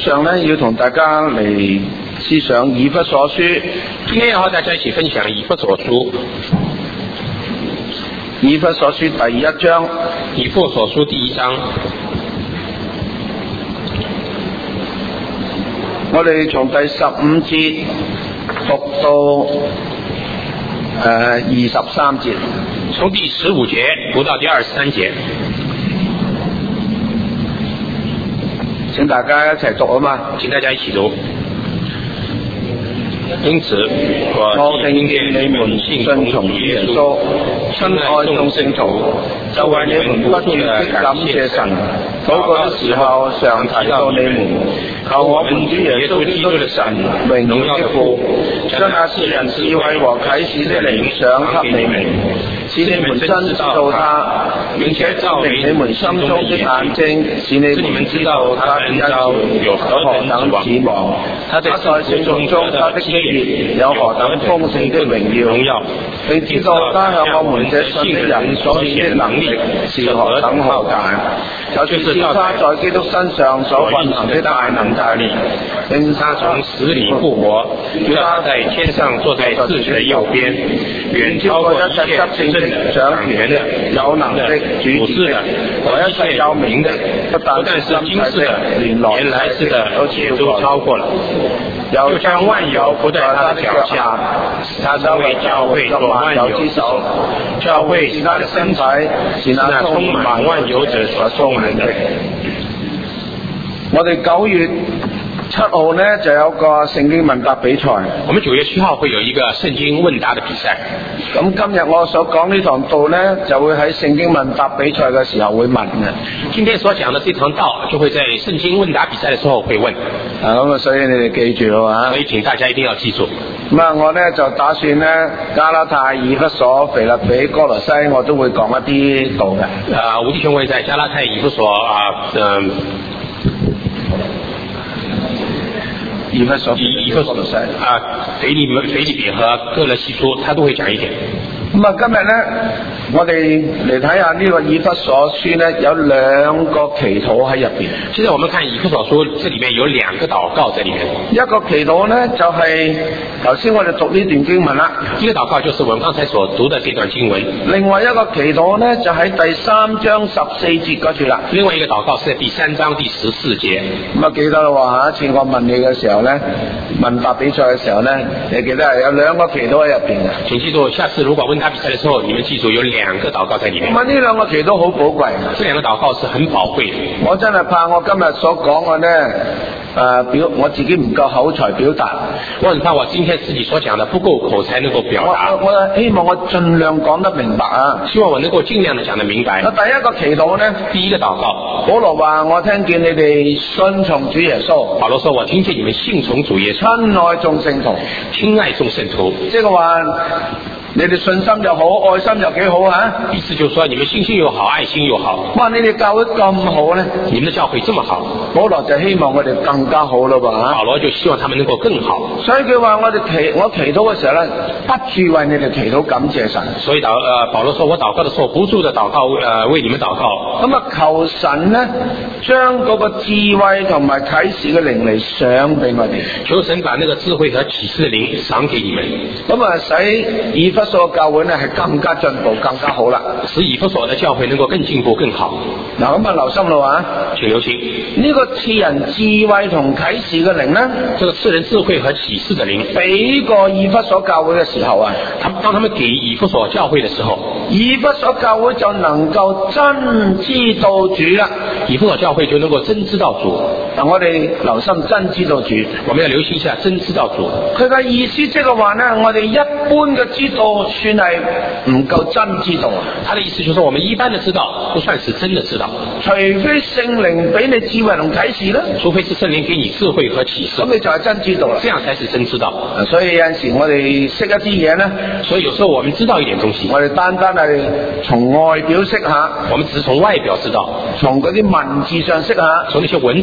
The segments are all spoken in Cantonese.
上呢，要同大家嚟思想以弗所書。 今天要和大家一起分享以弗所書。 以弗所書第1章。 以弗所書第1章。 我哋從第15節讀到23節。 從第15節讀到第23節。 請大家一齊讀啊嘛！ 請大家一起讀。因此，我聽見你們信從主耶穌，親愛眾聖徒，就為你們不住的感謝神。禱告的時候，常提到你們，求我們主耶穌基督的神，榮耀的父，將那賜人智慧和啟示的靈賞給你們，使你們真知道他，並且照明你們心中的眼睛，使你們知道他的恩召有何等指望，他在聖眾中他的基業有何等豐盛的榮耀，並知道他向我們這信的人所顯的能力是何等浩大，就是照他在基督身上所運行的大能大力，並他從死裡復活，他在天上坐在至神的右邊，遠超過一切執政的、掌權的、有能的、主治的和一切有名的，不但是今世的，連來世的都超過了。又將萬有伏在他的腳下，他成為教會作萬有之首。教會是他的身體，是那充滿萬有者所充滿的。我哋9月7號呢就有個聖經問答比賽。 我們9月7號會有一個聖經問答的比賽。 咁今日我所講呢堂道呢，就會喺聖經問答比賽嘅時候會問嘅。 今天所講的這堂道就會在聖經問答比賽的時候會問。 咁所以你哋記住咯啊！ 所以請大家一定要記住。 咁我呢就打算呢，加拉太、以弗所、腓立比、哥羅西，我都會講一啲道嘅。 吳弟兄會在加拉太、以弗所以弗所腓立比和哥羅西書，他都會講一點。 咁今日呢，我哋嚟睇下呢個以弗所書呢，有2個祈禱喺入邊。 現在我們看以弗所書，這裡面有2個禱告在裡面。 一個祈禱呢，就係頭先我哋讀呢段經文啦。 一個禱告就是我們剛才所讀的這段經文。 另外一個祈禱呢，就喺第3章14節嗰處啦。 另外一個禱告是在第3章第14節。 咁記得啦喎，下一次我問你嘅時候呢，問答比賽嘅時候呢，你記得係有2個祈禱喺入邊嘅。 請記住，下次如果問答比賽的時候，你們記住有2個禱告在裡面。 咁呢2個祈禱好寶貴。 這2個禱告是很寶貴的。 我真係怕我今日所講嘅呢，我自己唔夠口才表達。 我很怕我今天自己所講的不夠口才能夠表達。 我希望我盡量講得明白啊！ 希望我能夠盡量的講得明白。 第一個祈禱呢， 第一個禱告， 保羅話：我聽見你哋信從主耶穌。 保羅說：我聽見你們信從主耶穌。 親愛眾聖徒， 親愛眾聖徒， 即係話你哋信心又好，愛心又幾好啊！ 意思就是說，你們信心又好，愛心又好。 哇！你哋教會咁好呢？ 你們的教會這麼好， 保羅就希望我哋更加好咯噃。 保羅就希望他們能夠更好。 所以佢話我祈禱嘅時候呢，不住為你哋祈禱感謝神。 所以保羅說我禱告的時候，不住的禱告，為你們禱告。 咁求神呢，將嗰個智慧同埋啟示嘅靈嚟賞俾我哋。 求神把那個智慧和啟示的靈賞給你們。 咁使以弗所教會呢係更加進步，更加好啦。 使以弗所的教會能夠更進步、更好。 嗱，咁留心咯啊！ 請留心。 呢個賜人智慧同啟示嘅靈呢， 這個賜人智慧和啟示的靈， 俾個以弗所教會嘅時候啊， 當他們給以弗所教會的時候， 以弗所教會就能夠真知道主啦。 以弗所教會就能夠真知道主。 嗱，我哋留心真知道主， 我們要留心一下真知道主。 佢嘅意思即係話呢，我哋一般嘅知道算係唔夠真知道。 他的意思就是我們一般的知道不算是真的知道， 除非聖靈俾你智慧同啟示啦， 除非是聖靈給你智慧和啟示， 咁你就係真知道啦， 這樣才是真知道。 所以有陣時我哋識一啲嘢呢， 所以有時候我們知道一點東西， 我哋單係從外表識下， 我們只是從外表知道， 從嗰啲文字上識下， 從那些文字上知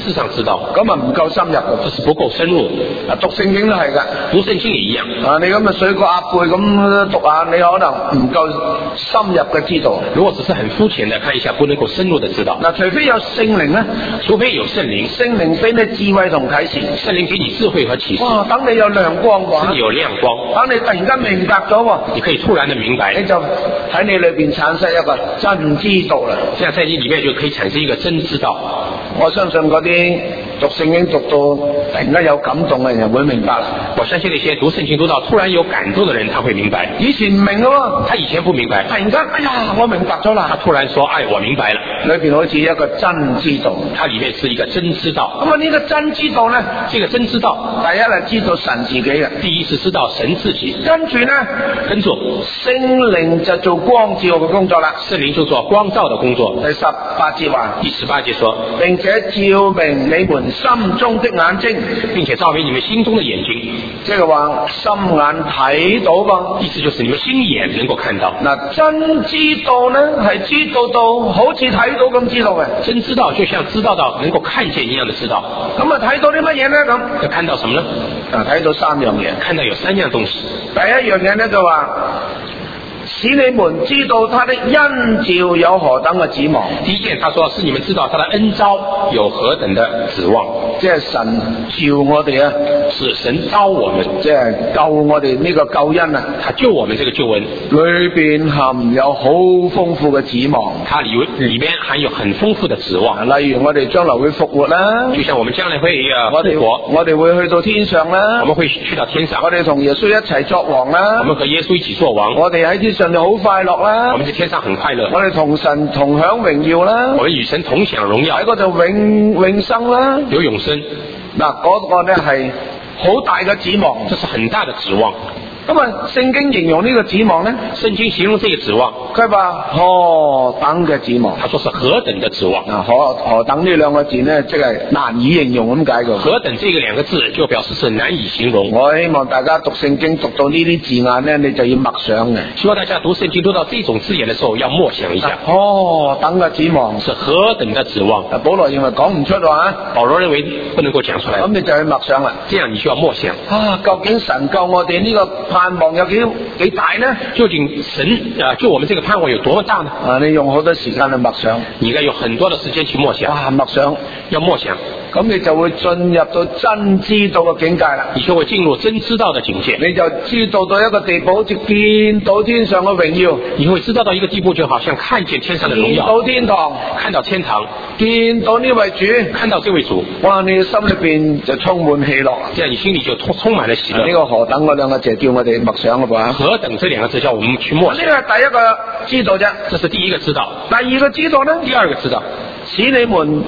知道， 咁啊唔夠深入嘅， 這是不夠深入。 讀聖經都係㗎， 讀聖經也一樣。 你咁啊水過鴨背咁讀下，你可能唔夠深入嘅知道。 如果只是很膚淺的看一下，不能夠深入的知道。 除非有聖靈呢， 除非有聖靈， 聖靈俾你智慧同啟示， 聖靈給你智慧和啟示。 哇！等你有亮光喎， 使你有亮光， 等你突然間明白咗喎， 你可以突然的明白， 你就喺你裏邊產生一個真知道啦。 這樣在你裏面就可以產生一個真知道。 我相信嗰啲讀聖經讀到突然間有感動嘅人會明白啦。 我相信那些讀聖經讀到突然有感動的人，他會明白。 以前唔明嘅喎， 他以前不明白， 突然間哎呀我明白咗啦。 他突然說哎我明白了， 裏邊好似一個真知道， 它裏面是一個真知道。 咁啊呢個真知道呢， 這個真知道， 第一係知道神自己嘅， 第一是知道神自己， 跟住呢跟住聖靈就做光照嘅工作啦。 聖靈就做光照的工作。 第18節話， 第18節說， 並且照明你們心中的眼睛， 並且照明你們心中的眼睛， 即係話心眼睇到噃， 意思就是你們心眼能夠看到。 嗱，真知道呢係知道到好似睇到咁知道嘅， 真知道就像知道到能夠看見一樣的知道。 咁啊睇到啲乜嘢呢？咁要看到什麼呢？ 睇到3樣嘢， 看到有3樣東西。 第一樣嘢呢就話，使你們知道他的恩召有何等嘅指望。 第一件，他說是你們知道他的恩召有何等的指望， 即係神召我哋啊， 是神召我們， 即係救我哋呢個救恩啊， 他救我們這個救恩裏邊含有好豐富嘅指望， 它裏面含有很豐富的指望。 例如我哋將來會復活啦， 就像我們將來會復活， 我哋會去到天上啦， 我們會去到天上， 我哋同耶穌一齊作王啦， 我們和耶穌一起作王， 我哋喺天上就好快樂啦， 我們在天上很快樂， 我哋同神同享榮耀啦， 我們與神同享榮耀， 喺嗰度永生啦， 有永生。 嗱，嗰個呢係好大嘅指望， 這是很大的指望。 咁啊，聖經形容呢個指望呢， 聖經形容這個指望， 佢話何等嘅指望， 他說是何等的指望。 何等呢兩個字呢，即係難以形容咁解嘅。 何等這個兩個字就表示是難以形容。 我希望大家讀聖經讀到呢啲字眼呢，你就要默想嘅。 希望大家讀聖經讀到這種字眼的時候要默想一下。 何等嘅指望， 是何等的指望。 保羅認為講唔出話， 保羅認為不能夠講出來， 咁你就去默想啦。 這樣你就要默想。 究竟神救我哋呢個盼望有幾大呢？ 究竟神救我們這個盼望有多麼大呢？ 你用好多時間去默想， 你應該有很多的時間去默想。 默想要默想， 咁你就會進入到真知道嘅境界啦。 你就會進入真知道的境界， 你就知道到一個地步，好似見到天上嘅榮耀。 你會知道到一個地步，就好像看見天上的榮耀， 見到天堂， 看到天堂， 見到呢位主， 看到這位主， 哇！你心裏邊就充滿喜樂， 這樣你心裏就充滿了喜樂。 呢個何等嗰兩個字叫我哋默想嘅噃。 何等這兩個字叫我們去默想。 呢個係第一個知道啫， 這是第一個知道。 第二個知道呢？ 第二個知道， 使你們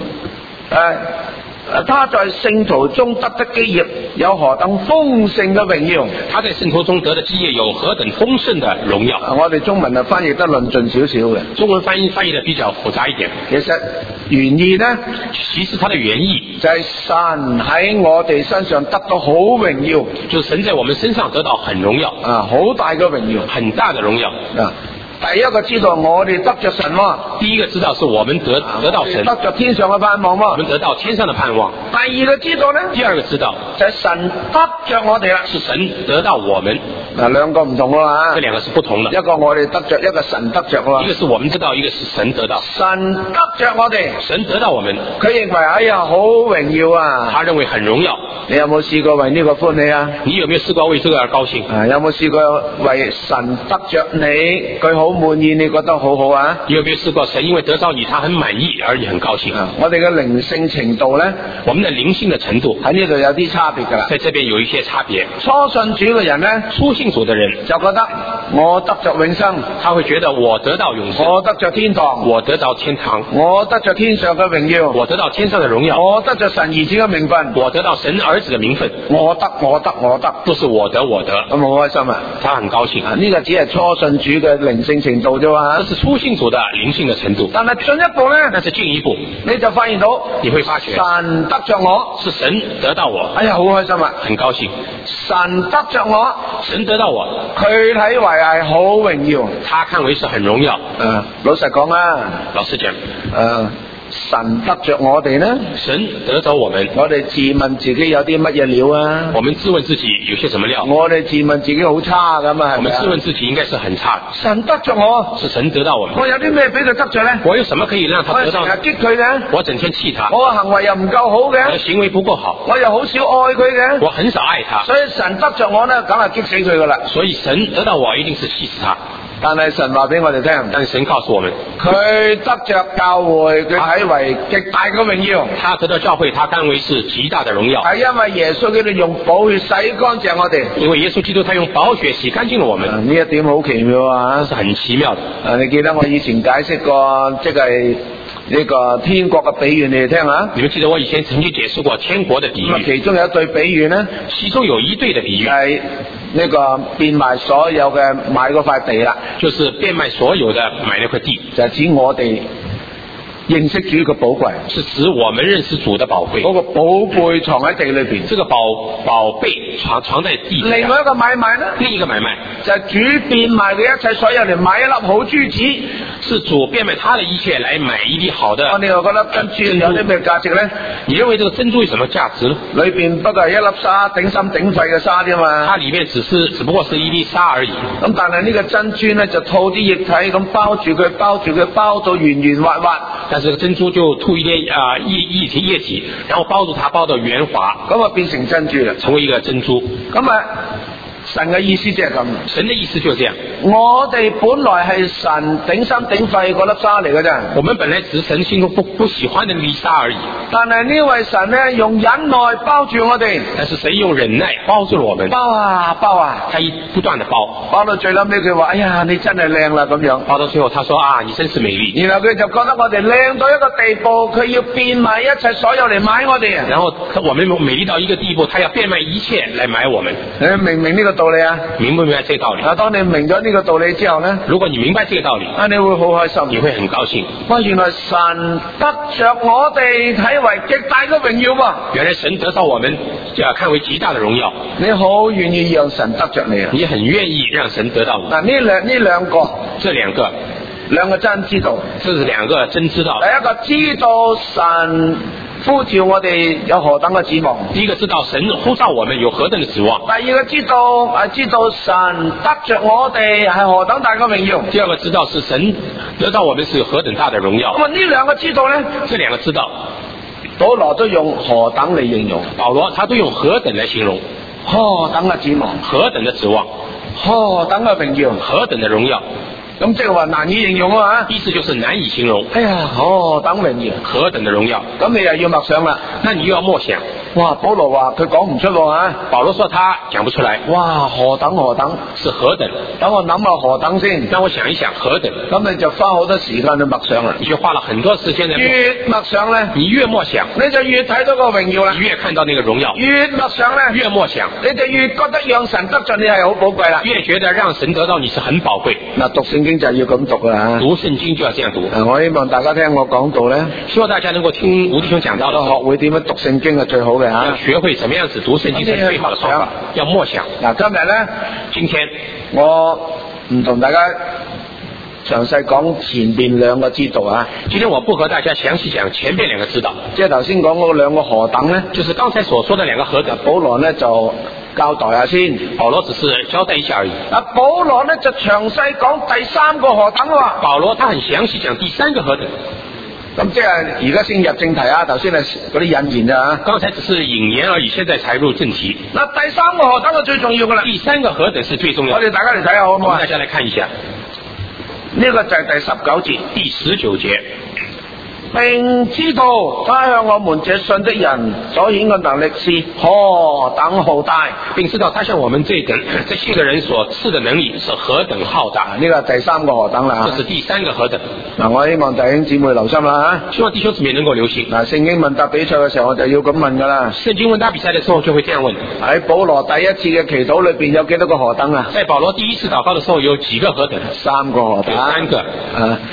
他在聖徒中得的基業有何等豐盛嘅榮耀？ 他在聖徒中得的基業有何等豐盛的榮耀？ 我哋中文翻譯得論盡少少嘅， 中文翻譯得比較複雜一點。 其實原意呢， 其實它的原意就係神喺我哋身上得到好榮耀， 就是神在我們身上得到很榮耀好大嘅榮耀， 很大的榮耀。 第一個知道我哋得着神喎， 第一個知道是我們得到神， 得着天上嘅盼望喎， 我們得到天上的盼望。 第二個知道呢？ 第二個知道就係神得着我哋啦， 是神得到我們。 兩個唔同喎， 這兩個是不同的， 一個我哋得着，一個神得着喎。 一個是我們得到，一個是神得到。 神得着我哋， 神得到我們， 佢認為哎呀好榮耀啊， 他認為很榮耀。 你有冇試過為呢個歡喜啊？ 你有沒有試過為這個而高興？ 有冇試過為神得着你，佢好滿意，你覺得好好啊？ 你有沒有試過神因為得到你，他很滿意而你很高興？ 我哋嘅靈性程度呢， 我們的靈性的程度喺呢度有啲差別噶啦。 在這邊有一些差別。 初信主嘅人呢， 初信主的人就覺得我得着永生， 他會覺得我得到永生， 我得着天堂， 我得到天堂， 我得着天上嘅榮耀， 我得到天上的榮耀， 我得着神兒子嘅名分， 我得到神兒子的名分， 我得， 不是我得，咁好開心啊！ 他很高興。 呢個只係初信主嘅靈性程度啫嘛， 這是初信主的靈性的程度。 但係進一步呢， 但是進一步， 你就發現到， 你會發覺神得着我， 是神得到我， 哎呀，好開心啊， 很高興。 神得着我， 神得到我， 佢睇為係好榮耀， 他看為是很榮耀。 老實講啊， 老實講， 神得着我哋呢？ 神得着我們， 我哋自問自己有啲乜嘢料啊？ 我們自問自己有些什麼料？ 我哋自問自己好差咁啊，係咪啊？ 我們自問自己應該是很差的。 神得着我， 是神得到我們。 我有啲咩俾佢得着呢？ 我有什麼可以讓他得到？ 我成日激佢嘅， 我整天氣他。 我嘅行為又唔夠好我的嘅， 行為不夠好， 我又好少愛佢嘅， 我很少愛他。 所以神得着我呢，梗係激死佢噶啦。 所以神得到我一定是氣死他。 但係神話俾我哋聽， 但是神告訴我們， 佢得着教會，佢睇為極大嘅榮耀。 他得到教會，他看為是極大的榮耀。 係因為耶穌基督用寶血洗乾淨我哋。 因為耶穌基督他用寶血洗乾淨了我們。 呢一點好奇妙啊！ 這是很奇妙的。 你記得我以前解釋過，即係呢個天國嘅比喻，你哋聽下。 你們記得我以前曾經解釋過天國的比喻， 其中有一對比喻呢， 其中有一對的比喻係呢個變賣所有嘅買嗰塊地啦， 就是變賣所有的買那塊地， 就係指我哋認識主嘅寶貴， 是指我們認識主的寶貝。 嗰個寶貝藏喺地裏邊， 這個寶貝藏在地裏。 另外一個買賣呢， 另一個買賣就係主變賣嘅一切所有嚟買一粒好珠子， 是主變賣他的一切來買一粒好的。 你又覺得珍珠有啲咩價值呢？ 你認為這個珍珠有什麼價值呢？ 裏邊不過係一粒沙，頂心頂肺嘅沙啫嘛。 它裏面只不過是一粒沙而已。 咁但係呢個珍珠呢，就套啲液體咁包住佢，包到圓圓滑滑。 但是珍珠就吐一點液體，然後包住它，包到圓滑， 咁啊變成珍珠啦， 成為一個珍珠。 咁啊，神嘅意思即係咁。 神的意思就是這樣。 我哋本來係神頂心頂肺嗰粒沙嚟嘅啫。 我們本來只是神心中不喜歡的那粒沙而已。 但係呢位神呢，用忍耐包住我哋。 但是神用忍耐包住了我們。 包啊包啊， 他不斷的包， 包到最後尾佢話：哎呀，你真係靚啦咁樣。 包到最後，他說：啊，你真是美麗。 然後佢就覺得我哋靚到一個地步，佢要變賣一切所有嚟買我哋。 然後我們美麗到一個地步，他要變賣一切來買我們。 你明唔明呢個道理啊？ 明不明白這個道理？ 當你明咗呢個道理之後呢， 如果你明白這個道理， 你會好開心， 你會很高興。 哇！原來神得着我哋睇為極大嘅榮耀喎。 原來神得到我們看為極大的榮耀。 你好願意讓神得着你啊？ 你很願意讓神得到你。 嗱，這兩個真知道， 這是兩個真知道。 第一個知道神呼召我哋有何等嘅指望。 第一個知道神呼召我們有何等嘅指望。 第二個知道神得着我哋係何等大嘅榮耀。 第二個知道是神得到我們是有何等大的榮耀。 咁啊呢兩個知道呢？ 這兩個知道， 保羅都用何等嚟形容。 保羅他都用何等來形容。 何等嘅指望， 何等的指望， 何等嘅榮耀， 何等的榮耀。 咁即係話難以形容啊！ 意思就是難以形容。 哎呀，何等榮耀， 何等的榮耀。 咁你又要默想啦。 那你又要默想。 哇！保羅話佢講唔出喎。 保羅說他講不出來。 哇！何等是何等？等我諗下何等先。 讓我想一想何等。 咁你就花好多時間去默想啦。 你就花了很多時間在。 越默想咧， 你越默想， 你就越睇到個榮耀啦。 你越看到那個榮耀。 越默想咧， 越默想， 你就越覺得讓神得着你係好寶貴啦。 越覺得讓神得到你是很寶貴。 嗱，讀聖經就要咁讀啦。 讀聖經就要這樣讀。 我希望大家聽我講道咧， 希望大家能夠聽吳弟兄講道的時候， 學會點樣讀聖經係最好嘅吓。 要學會怎麼樣子讀聖經是最好的方法。要默想。 嗱， 今天我唔同大家詳細講前邊兩個知道啊。 今天我不和大家詳細講前邊兩個知道， 即係頭先講嗰兩個何等咧， 就是剛才所說的兩個何等。 保羅咧就交代下先， 保羅只是交代一下而已。 保羅咧就詳細講第三個何等喎。 保羅他很詳細講第三個何等。 咁即係而家先入正題啊！頭先係嗰啲引言啊， 剛才只是引言而已，現在才入正題。 嗱，第三個何等係最重要噶啦。 第三個何等是最重要。 我哋大家嚟睇下好唔好啊？ 大家嚟看一下， 呢個就係第19節。 第19節。 並知道他向我們這信的人所顯嘅能力是何等浩大， 並知道他向我們這信的人所賜的能力是何等浩大。 呢個係第三個何等啦。 這是第三個何等。 嗱，我希望弟兄姊妹留心啦吓。 希望弟兄姊妹能夠留心。 嗱，聖經問答比賽嘅時候，我就要咁問噶啦。 聖經問答比賽嘅時候就會這樣問。 喺保羅第一次嘅祈禱裏邊有幾多個何等啊？ 在保羅第一次禱告嘅時候有幾個何等？ 三個何等。 三個。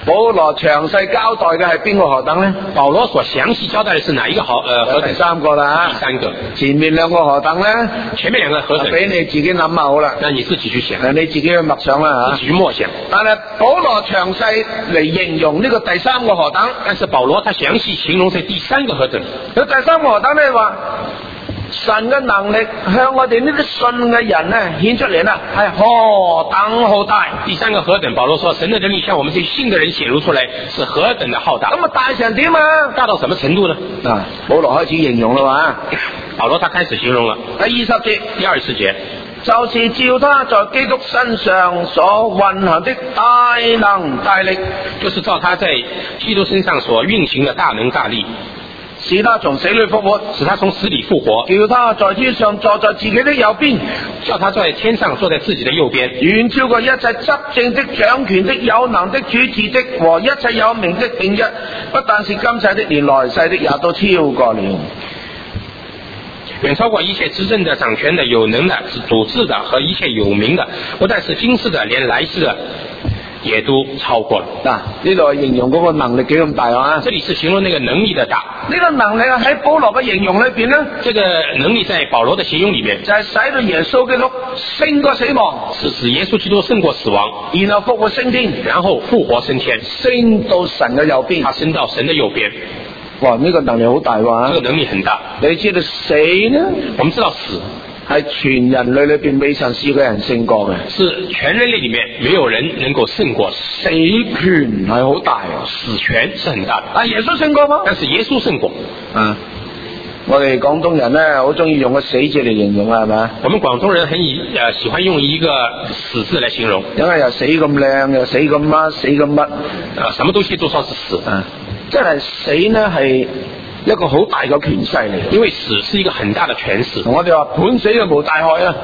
保羅詳細交代嘅係邊個何等呢？ 保羅所詳細交代的是哪一個何等？ 第三個啦， 第三個。 前面兩個何等呢？ 前面兩個何等？ 俾你自己諗下好啦。 那你自己去想， 你自己去默想啦， 自己去默想。 但係保羅詳細嚟形容呢個第三個何等， 但是保羅他詳細形容係第三個何等。 佢第三個何等咧話，神嘅能力向我哋呢啲信嘅人咧顯出嚟啦，係何等浩大。 第三個何等，保羅說神嘅能力向我們這些信嘅人顯露出來，是何等的浩大。 咁啊大成點啊？ 大到什麼程度呢？ 保羅開始形容啦嘛。 保羅他開始形容了。 第20節， 第20節， 就是照他在基督身上所運行的大能大力， 就是照他在基督身上所運行的大能大力， 使他從死裏復活， 使他從死裏復活， 叫他在天上坐在自己的右邊， 叫他在天上坐在自己的右邊， 遠超過一切執政的、掌權的、有能的、主治的和一切有名的，並一不但是今世的，連來世的也都超過了。 遠超過一切執政的、掌權的、有能的、主治的和一切有名的，不但是今世的，連來世的也都超過了。呢度係形容嗰個能力幾咁大啊！ 這裡是形容那個能力的大。 呢個能力喺保羅嘅形容裏邊呢， 這個能力在保羅的形容裡面， 就係使到耶穌基督勝過死亡， 是使耶穌基督勝過死亡， 然後復活升天， 然後復活升天， 升到神嘅右邊， 他升到神的右邊。 哇！呢個能力好大喎！ 這個能力很大。 你知道死呢？ 我們知道死係全人類裏邊未曾試過人勝過嘅， 是全人類裡面沒有人能夠勝過。 死權係好大啊， 死權是很大的。 但耶穌勝過嗎？ 但是耶穌勝過。 我哋廣東人咧好中意用個死字嚟形容啊，係咪？ 我們廣東人很喜歡用一個死字來形容， 因為又死咁靚，又死咁乜，死咁乜， 什麼東西都說是死。 即係死呢係一個好大嘅權勢嚟， 因為死是一個很大的權勢。 我哋話判死就無大害啊，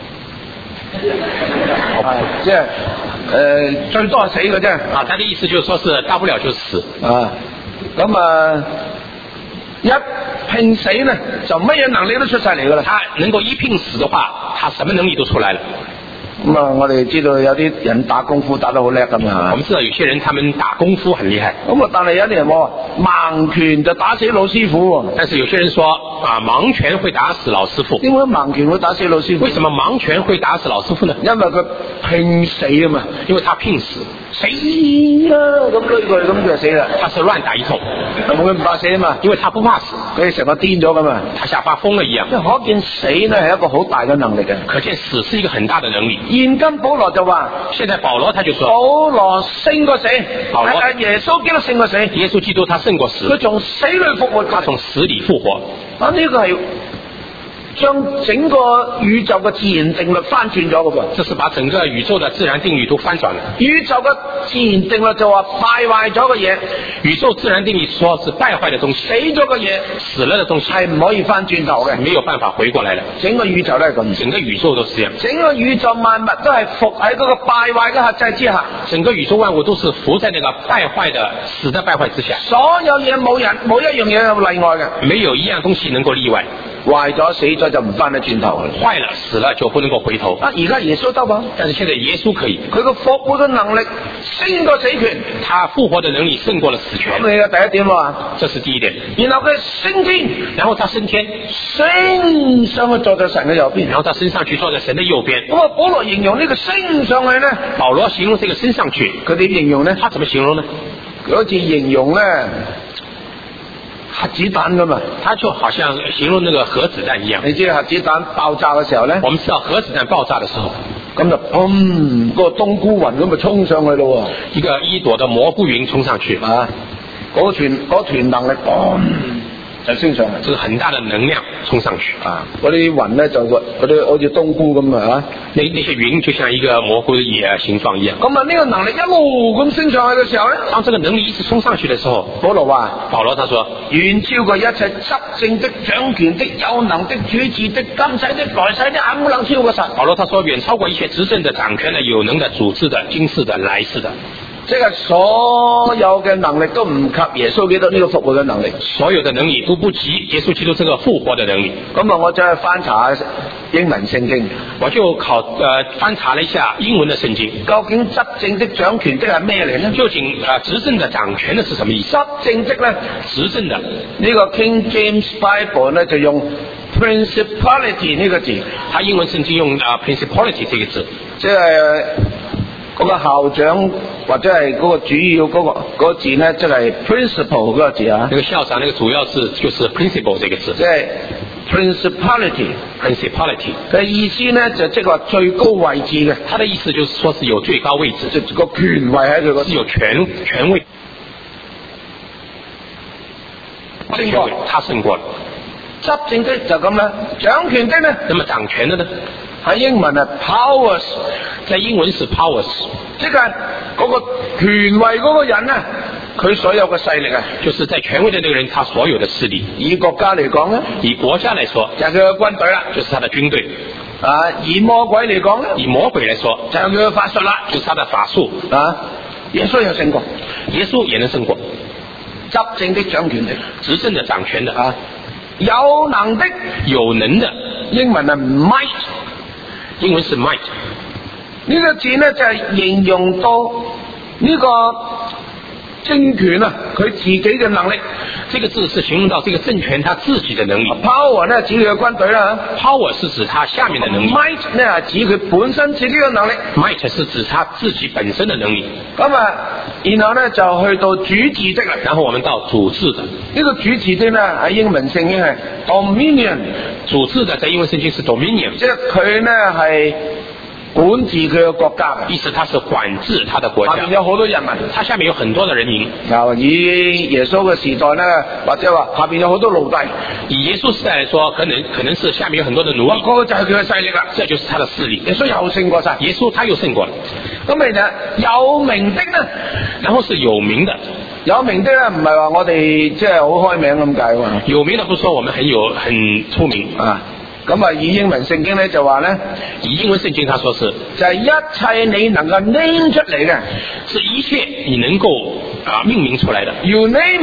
即係最多係死嘅啫。 他的意思就是說是大不了就死。 咁一拼死呢，就乜嘢能力都出晒嚟噶啦。 他能夠一拼死的話，他什麼能力都出來了。 我哋知道有啲人打功夫打得好叻咁啊。 我們知道有些人他們打功夫很厲害。 但係有啲人話盲拳就打死老師傅。 但是有些人說盲拳會打死老師傅。 點解盲拳會打死老師傅？ 為什麼盲拳會打死老師傅呢？ 因為佢拼死啊嘛， 因為他拼死。 死啦！咁推佢，咁佢就死啦。 他是亂打一通， 佢唔怕死啊嘛， 因為他不怕死， 佢成個癲咗咁啊， 他像發瘋了一樣。 可見死呢係一個好大嘅能力嘅， 可見死是一個很大的能力。 現今保羅就話， 現在保羅他就說， 保羅勝過死，耶穌基督勝過死， 耶穌基督他勝過死， 佢從死裏復活， 他從死裏復活。 呢個係將整個宇宙嘅自然定律翻轉咗嘅噃， 這是把整個宇宙的自然定律都翻轉了。 宇宙嘅自然定律就話敗壞咗嘅嘢， 宇宙自然定律說是敗壞的東西， 死咗嘅嘢， 死了的東西係唔可以翻轉頭嘅， 沒有辦法回過來了。 整個宇宙都係咁， 整個宇宙都是這樣，整個宇宙萬物都係伏喺嗰個敗壞嘅轄制之下， 整個宇宙萬物都是伏在那個敗壞的死的敗壞之下。 所有嘢冇一樣嘢有例外嘅， 沒有一樣東西能夠例外。 壞咗死咗就唔翻得轉頭， 壞了死了就不能夠回頭。 而家耶穌得嘛？ 但是現在耶穌可以， 佢個復活嘅能力勝過死權， 他復活的能力勝過了死權。 咁你嘅第一點啦， 這是第一點。 然後佢升天， 然後他升天， 升上去坐在神嘅右邊， 然後他升上去坐在神的右邊。 咁啊，保羅形容呢個升上去呢？ 保羅形容這個升上去， 佢點形容呢？ 他怎麼形容呢？ 佢好似形容呢核子彈咁啊， 他就好像形容那個核子彈一樣。 你知道核子彈爆炸嘅時候呢？ 我們知道核子彈爆炸的時候， 咁就個冬菇雲咁咪衝上去咯， 一朵的蘑菇雲衝上去啊，嗰團能力就升上嚟， 這個很大的能量衝上去啊！嗰啲雲咧就嗰啲好似冬菇咁啊， 那些雲就像一個蘑菇的形狀一樣。 咁啊，呢個能力一路咁升上去嘅時候咧， 當這個能力一直衝上去的時候， 保羅他說遠超過一切執政的、掌權的、有能的、主治的、今世的、來世的，冚唪唥超過神。 保羅他說遠超過一切執政的、掌權的、有能的、主治的、今世的、來世的。 即係所有嘅能力都唔及耶穌基督呢個復活嘅能力。 所有的能力都不及耶穌基督這個復活的能力。 咁啊，我再去翻查下英文聖經， 我就翻查了一下英文的聖經， 究竟執政的掌權的係咩嚟呢？ 究竟執政的掌權的是什麼意思？ 執政的咧， 執政的呢個 King James Bible 咧就用 principality 呢個字， 他英文聖經用principality 這個字， 即係嗰個校長或者係嗰個主要嗰個字咧，即係 principal 嗰個字啊。 那個校長那個主要字就是 principal 這個字， 即係 principality 嘅意思咧，就即係話最高位置嘅。 他的意思就是說是有最高位置， 即係個權位喺佢個， 是有權位。他勝過了。 執政的就咁啦，掌權的呢？ 那麼掌權的呢？ 喺英文係 powers， 在英文是 powers， 即係嗰個權位嗰個人啊，佢所有嘅勢力啊， 就是在權位的那個人，他所有的勢力。 以國家嚟講咧， 以國家來說， 就係佢嘅軍隊啦， 就是他的軍隊。 啊，以魔鬼嚟講咧， 以魔鬼來說， 就係佢嘅法術啦， 就是他的法術。 啊，耶穌有勝過， 耶穌也能勝過。 執政的掌權的， 執政的掌權的啊，有能的， 有能的， 英文係 might， 英文是 might。 呢個字咧就係形容到呢個政權啊，佢自己嘅能力。 這個字是形容到這個政權他自己的能力。 Power 咧指佢嘅軍隊啦 ，Power 是指他下面的能力。 Might 咧係指佢本身自己嘅能力。 Might 是指他自己本身的能力。 咁啊，然後咧就去到主治的啦。 然後我們到主治的。 呢個主治的咧喺英文聖經係 Dominion， 主治的在英文聖經是 Dominion， 即係佢咧係管治佢嘅國家嘅， 意思他是管治他的國家。 下面有好多人民， 他下面有很多的人民。 以耶穌嘅時代咧，或者話下邊有好多奴隸。 以耶穌時代來說，可能是下面有很多的奴隸。 嗰個就係佢嘅勢力啦， 這就是他的勢力。 耶穌又勝過晒， 耶穌他又勝過了。 咁咪就有名的呢？ 然後是有名的。 有名的咧，唔係話我哋即係好開名咁解喎。有名的不是說我們很出名啊。咁啊，以英文聖經咧就話咧， 以英文聖經他說是就係一切你能夠拎出嚟嘅， 是一切你能夠命名出來的。 You name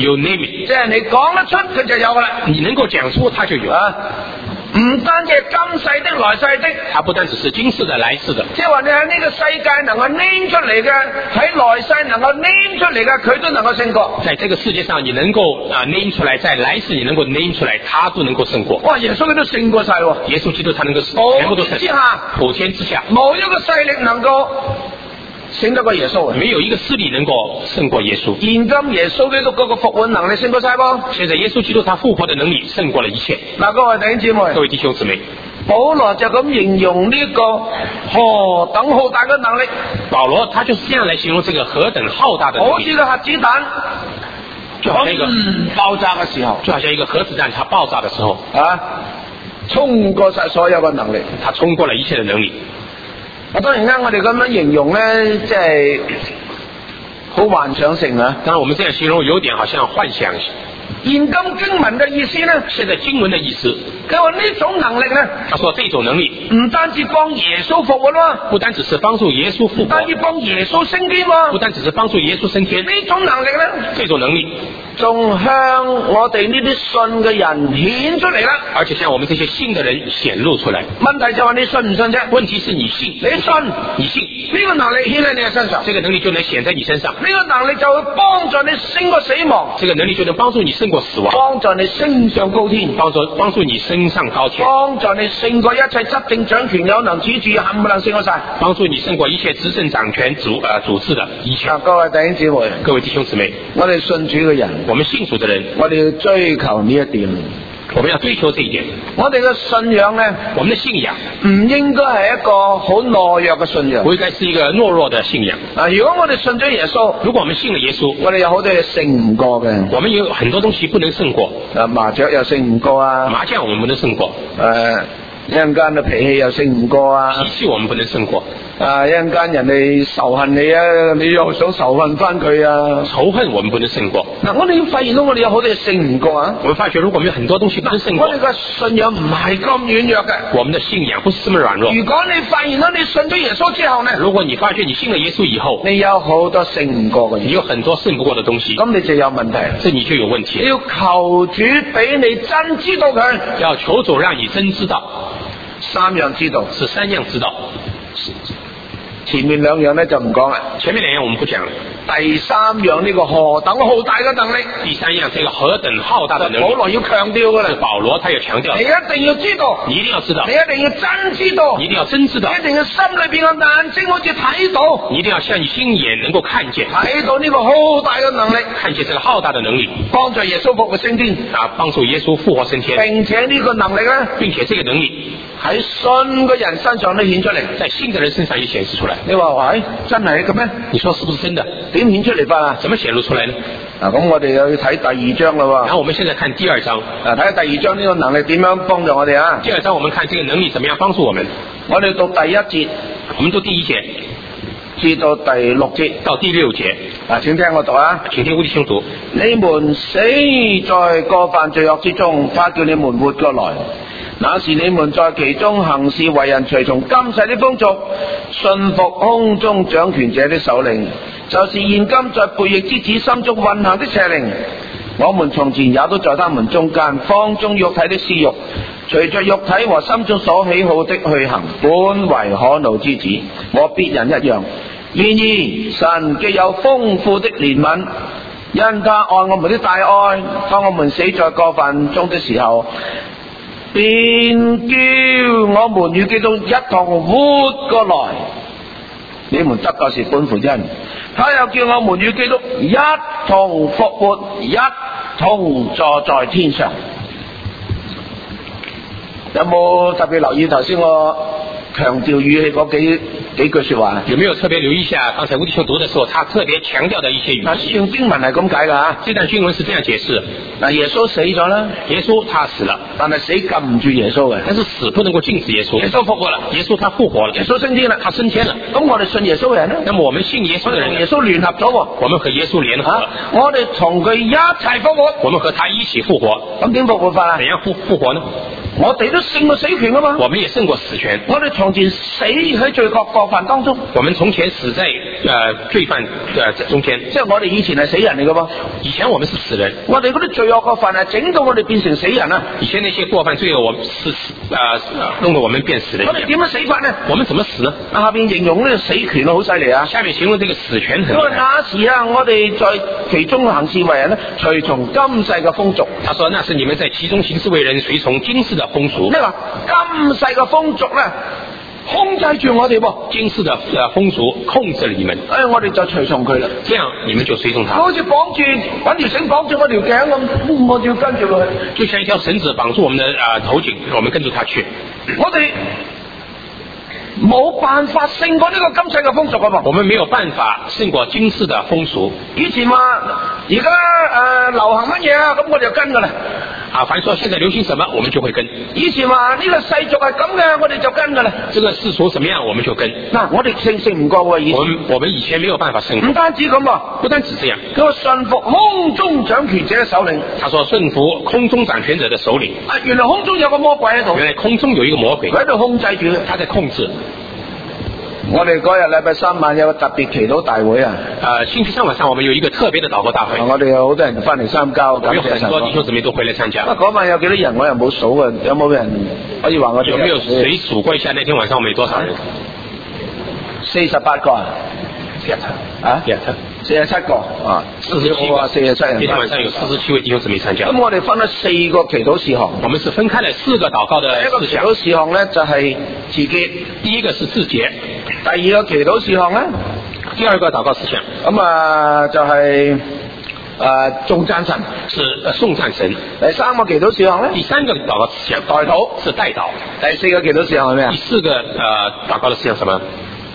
it，即係你講得出佢就有噶啦。 你能夠講出，它就有啊。唔單止係今世的來世的， 它不單只是今世的來世的， 即係話你喺呢個世界能夠拎出嚟嘅，喺來世能夠拎出嚟嘅，佢都能夠勝過。 在這個世界上你能夠拎出來，在來世你能夠拎出來，他都能夠勝過。 哇！耶穌佢都勝過晒喎， 耶穌基督他能夠全部都勝。普天之下， 冇一個勢力能夠勝得過耶穌， 沒有一個勢力能夠勝過耶穌。 現今耶穌基督嗰個復活能力勝過晒噃。 現在耶穌基督他復活的能力勝過了一切。 嗱，各位弟兄姊妹， 各位弟兄姊妹， 保羅就咁形容呢個何等浩大嘅能力。 保羅他就是這樣來形容這個何等浩大的能力。 好似個核子彈， 就好像一個爆炸嘅時候， 就好像一個核子彈，它爆炸的時候衝過晒所有嘅能力， 它衝過了一切的能力。 當然我哋咁樣形容咧，即係好幻想性啊！ 當然我們這樣形容有點好像幻想。 現今經文嘅意思呢？ 現在經文的意思， 佢話呢種能力呢？ 他說這種能力唔單止幫耶穌復活咯， 不單只是幫助耶穌復活， 唔單止幫耶穌升天喎， 不單只是幫助耶穌升天。 呢種能力呢？ 這種能力仲向我哋呢啲信嘅人顯出嚟啦， 而且向我們這些信的人顯露出來。 問題就係你信唔信啫？ 問題是你信， 你信， 你信， 呢個能力顯喺你嘅身上， 這個能力就能顯在你身上。 呢個能力就會幫助你勝過死亡， 這個能力就能幫助你勝過死亡， 幫助你升上高天， 幫助你升上高天， 幫助你勝過一切執政掌權有能主治冚唪唥勝過晒， 幫助你勝過一切執政掌權主治的一切。 各位弟兄姊妹， 各位弟兄姊妹， 我哋信主嘅人， 我們信主的人， 我哋要追求呢一點， 我們要追求這一點。 我哋嘅信仰呢， 我們的信仰唔應該係一個好懦弱嘅信仰， 不應該是一個懦弱的信仰。 如果我哋信咗耶穌， 如果我們信了耶穌， 我哋有好多嘢勝唔過嘅， 我們有很多東西不能勝過。 麻雀又勝唔過啊， 麻將我們不能勝過。 一陣間嘅脾氣又勝唔過啊！ 脾氣我們不能勝過。 一陣間人哋仇恨你啊，你又想仇恨翻佢啊！ 仇恨我們不能勝過。 我哋發現到我哋有好多嘢勝唔過啊！ 我們發覺如果我們有很多東西不能勝過， 我哋嘅信仰唔係咁軟弱嘅。 我們的信仰不是這麼軟弱。 如果你發現到你信咗耶穌之後呢， 如果你發覺你信了耶穌以後， 你有好多勝唔過嘅嘢， 你有很多勝不過的東西， 咁你就有問題， 這你就有問題。 你要求主俾你真知道佢， 要求主讓你真知道。 三樣知道， 是三樣知道。 前面兩樣呢就唔講啦， 前面兩樣我們不講了。 第三樣呢個何等浩大嘅能力， 第三樣這個何等浩大的能力， 保羅要強調噶啦， 保羅他也強調， 你一定要知道， 你一定要知道， 你一定要真知道， 你一定要真知道， 你一定要心裏邊嘅眼睛好似睇到， 你一定要像你心眼能夠看見， 睇到呢個浩大嘅能力， 看見這個浩大的能力， 幫助耶穌復活升天啊，幫助耶穌復活升天， 並且呢個能力呢， 並且這個能力喺信嘅人身上都顯出嚟， 在信的人身上也顯示出來。 你話喂，真係咁咩？ 你說是不是真的？ 點顯出嚟法啊？ 怎麼顯露出來呢？ 咁我哋又要睇第二章啦喎。 然後我們現在看第二章， 睇下第二章呢個能力點樣幫助我哋啊？ 第二章我們看這個能力怎麼樣幫助我們。 我哋讀第一節， 我們讀第一節至到第六節， 到第六節。 請聽我讀啊！ 請聽吳弟兄讀。 你們死在過犯罪惡之中，他叫你們活過來。那時你們在其中行事為人隨從今世的風俗，順服空中掌權者的首領，就是現今在悖逆之子心中運行的邪靈。我們從前也都在他們中間，放縱肉體的私欲，隨着肉體和心中所喜好的去行，本為可怒之子，和別人一樣。然而神既有豐富的憐憫，因他愛我們的大愛，當我們死在過犯中的時候，便叫我們與基督一同活過來。你們得救是本乎恩，他又叫我們與基督一同復活，一同坐在天上。有冇特別留意頭先我強調語氣嗰幾句說話？ 有沒有特別留意一下剛才吳弟兄讀的時候，他特別強調的一些語氣？ 呢段經文係咁解噶。 這段經文是這樣解釋。 耶穌死咗啦， 耶穌他死了， 但係死禁唔住耶穌嘅。 但是死不能夠禁止耶穌。 耶穌復活啦， 耶穌他復活了， 耶穌升天啦， 他升天了。 咁我哋信耶穌嘅人呢？ 那麼我們信耶穌的人， 同耶穌聯合咗， 我們和耶穌聯合， 我哋同佢一齊復活， 我們和他一起復活。 咁點復活法啊？ 怎樣復活呢？ 我哋都勝過死權啊嘛！ 我們也勝過死權。 我哋從前死喺罪惡過犯當中。 我們從前死在罪犯中間。即係我哋以前係死人嚟噶噃。 以前我們是死人。 我哋嗰啲罪惡過犯係整到我哋變成死人啊！ 以前那些過犯罪惡，我們是弄得我們變死人。 我哋點樣死法呢？ 我們怎麼死呢？ 下邊形容呢個死權好犀利啊！ 下面形容這個死權很厲害。 因為那時啊，我哋在其中行事為人呢，隨從今世嘅風俗。 他說：那是你們在其中行事為人，隨從今世的風俗。 咩話？今世嘅風俗咧，控制住我哋噃。 今世的風俗控制了你們。 我哋就隨從佢啦。 這樣你們就隨從他。 好似綁住揾條繩綁住我條頸咁，我就要跟住佢。 就像一條繩子綁住我們的頭頸，我們跟住他去。 我哋冇辦法勝過呢個今世嘅風俗啊嘛！ 我們沒有辦法勝過今世的風俗。 以前話而家流行乜嘢啊，咁我哋就跟噶啦。 凡說現在流行什麼，我們就會跟。 以前話呢個世俗係咁嘅，我哋就跟噶啦。 這個世俗怎麼樣，我們就跟。 嗱，我哋勝唔過喎，以前。 我們以前沒有辦法勝過。 唔單止咁啊， 不單止這樣。 佢話順服空中掌權者嘅首領。 他說順服空中掌權者的首領。 原來空中有個魔鬼喺度。 原來空中有一個魔鬼， 佢喺度控制住， 他在控制。 我哋嗰日禮拜三晚有個特別祈禱大會啊！ 星期三晚上我們有一個特別的禱告大會。 我哋有好多人翻嚟參加，感謝神。 有很多弟兄姊妹都回來參加。 嗰晚有幾多人我又冇數啊？有冇人可以話我哋？ 有沒有誰數過一下那天晚上我們有多少人 ？48個啊？47個啊？47個47人。 那天晚上有47位弟兄姊妹參加。 咁我哋分咗4個祈禱事項。 我們是分開了4個禱告的事項。 第一個祈禱事項咧就係自潔， 第一個是自潔。 第二個祈禱事項咧， 第二個禱告事項， 咁就係頌讚神， 是頌讚神。 第三個祈禱事項咧， 第三個禱告事項代禱， 是代禱。 第四個祈禱事項係咩啊？ 第四個禱告的事項什麼？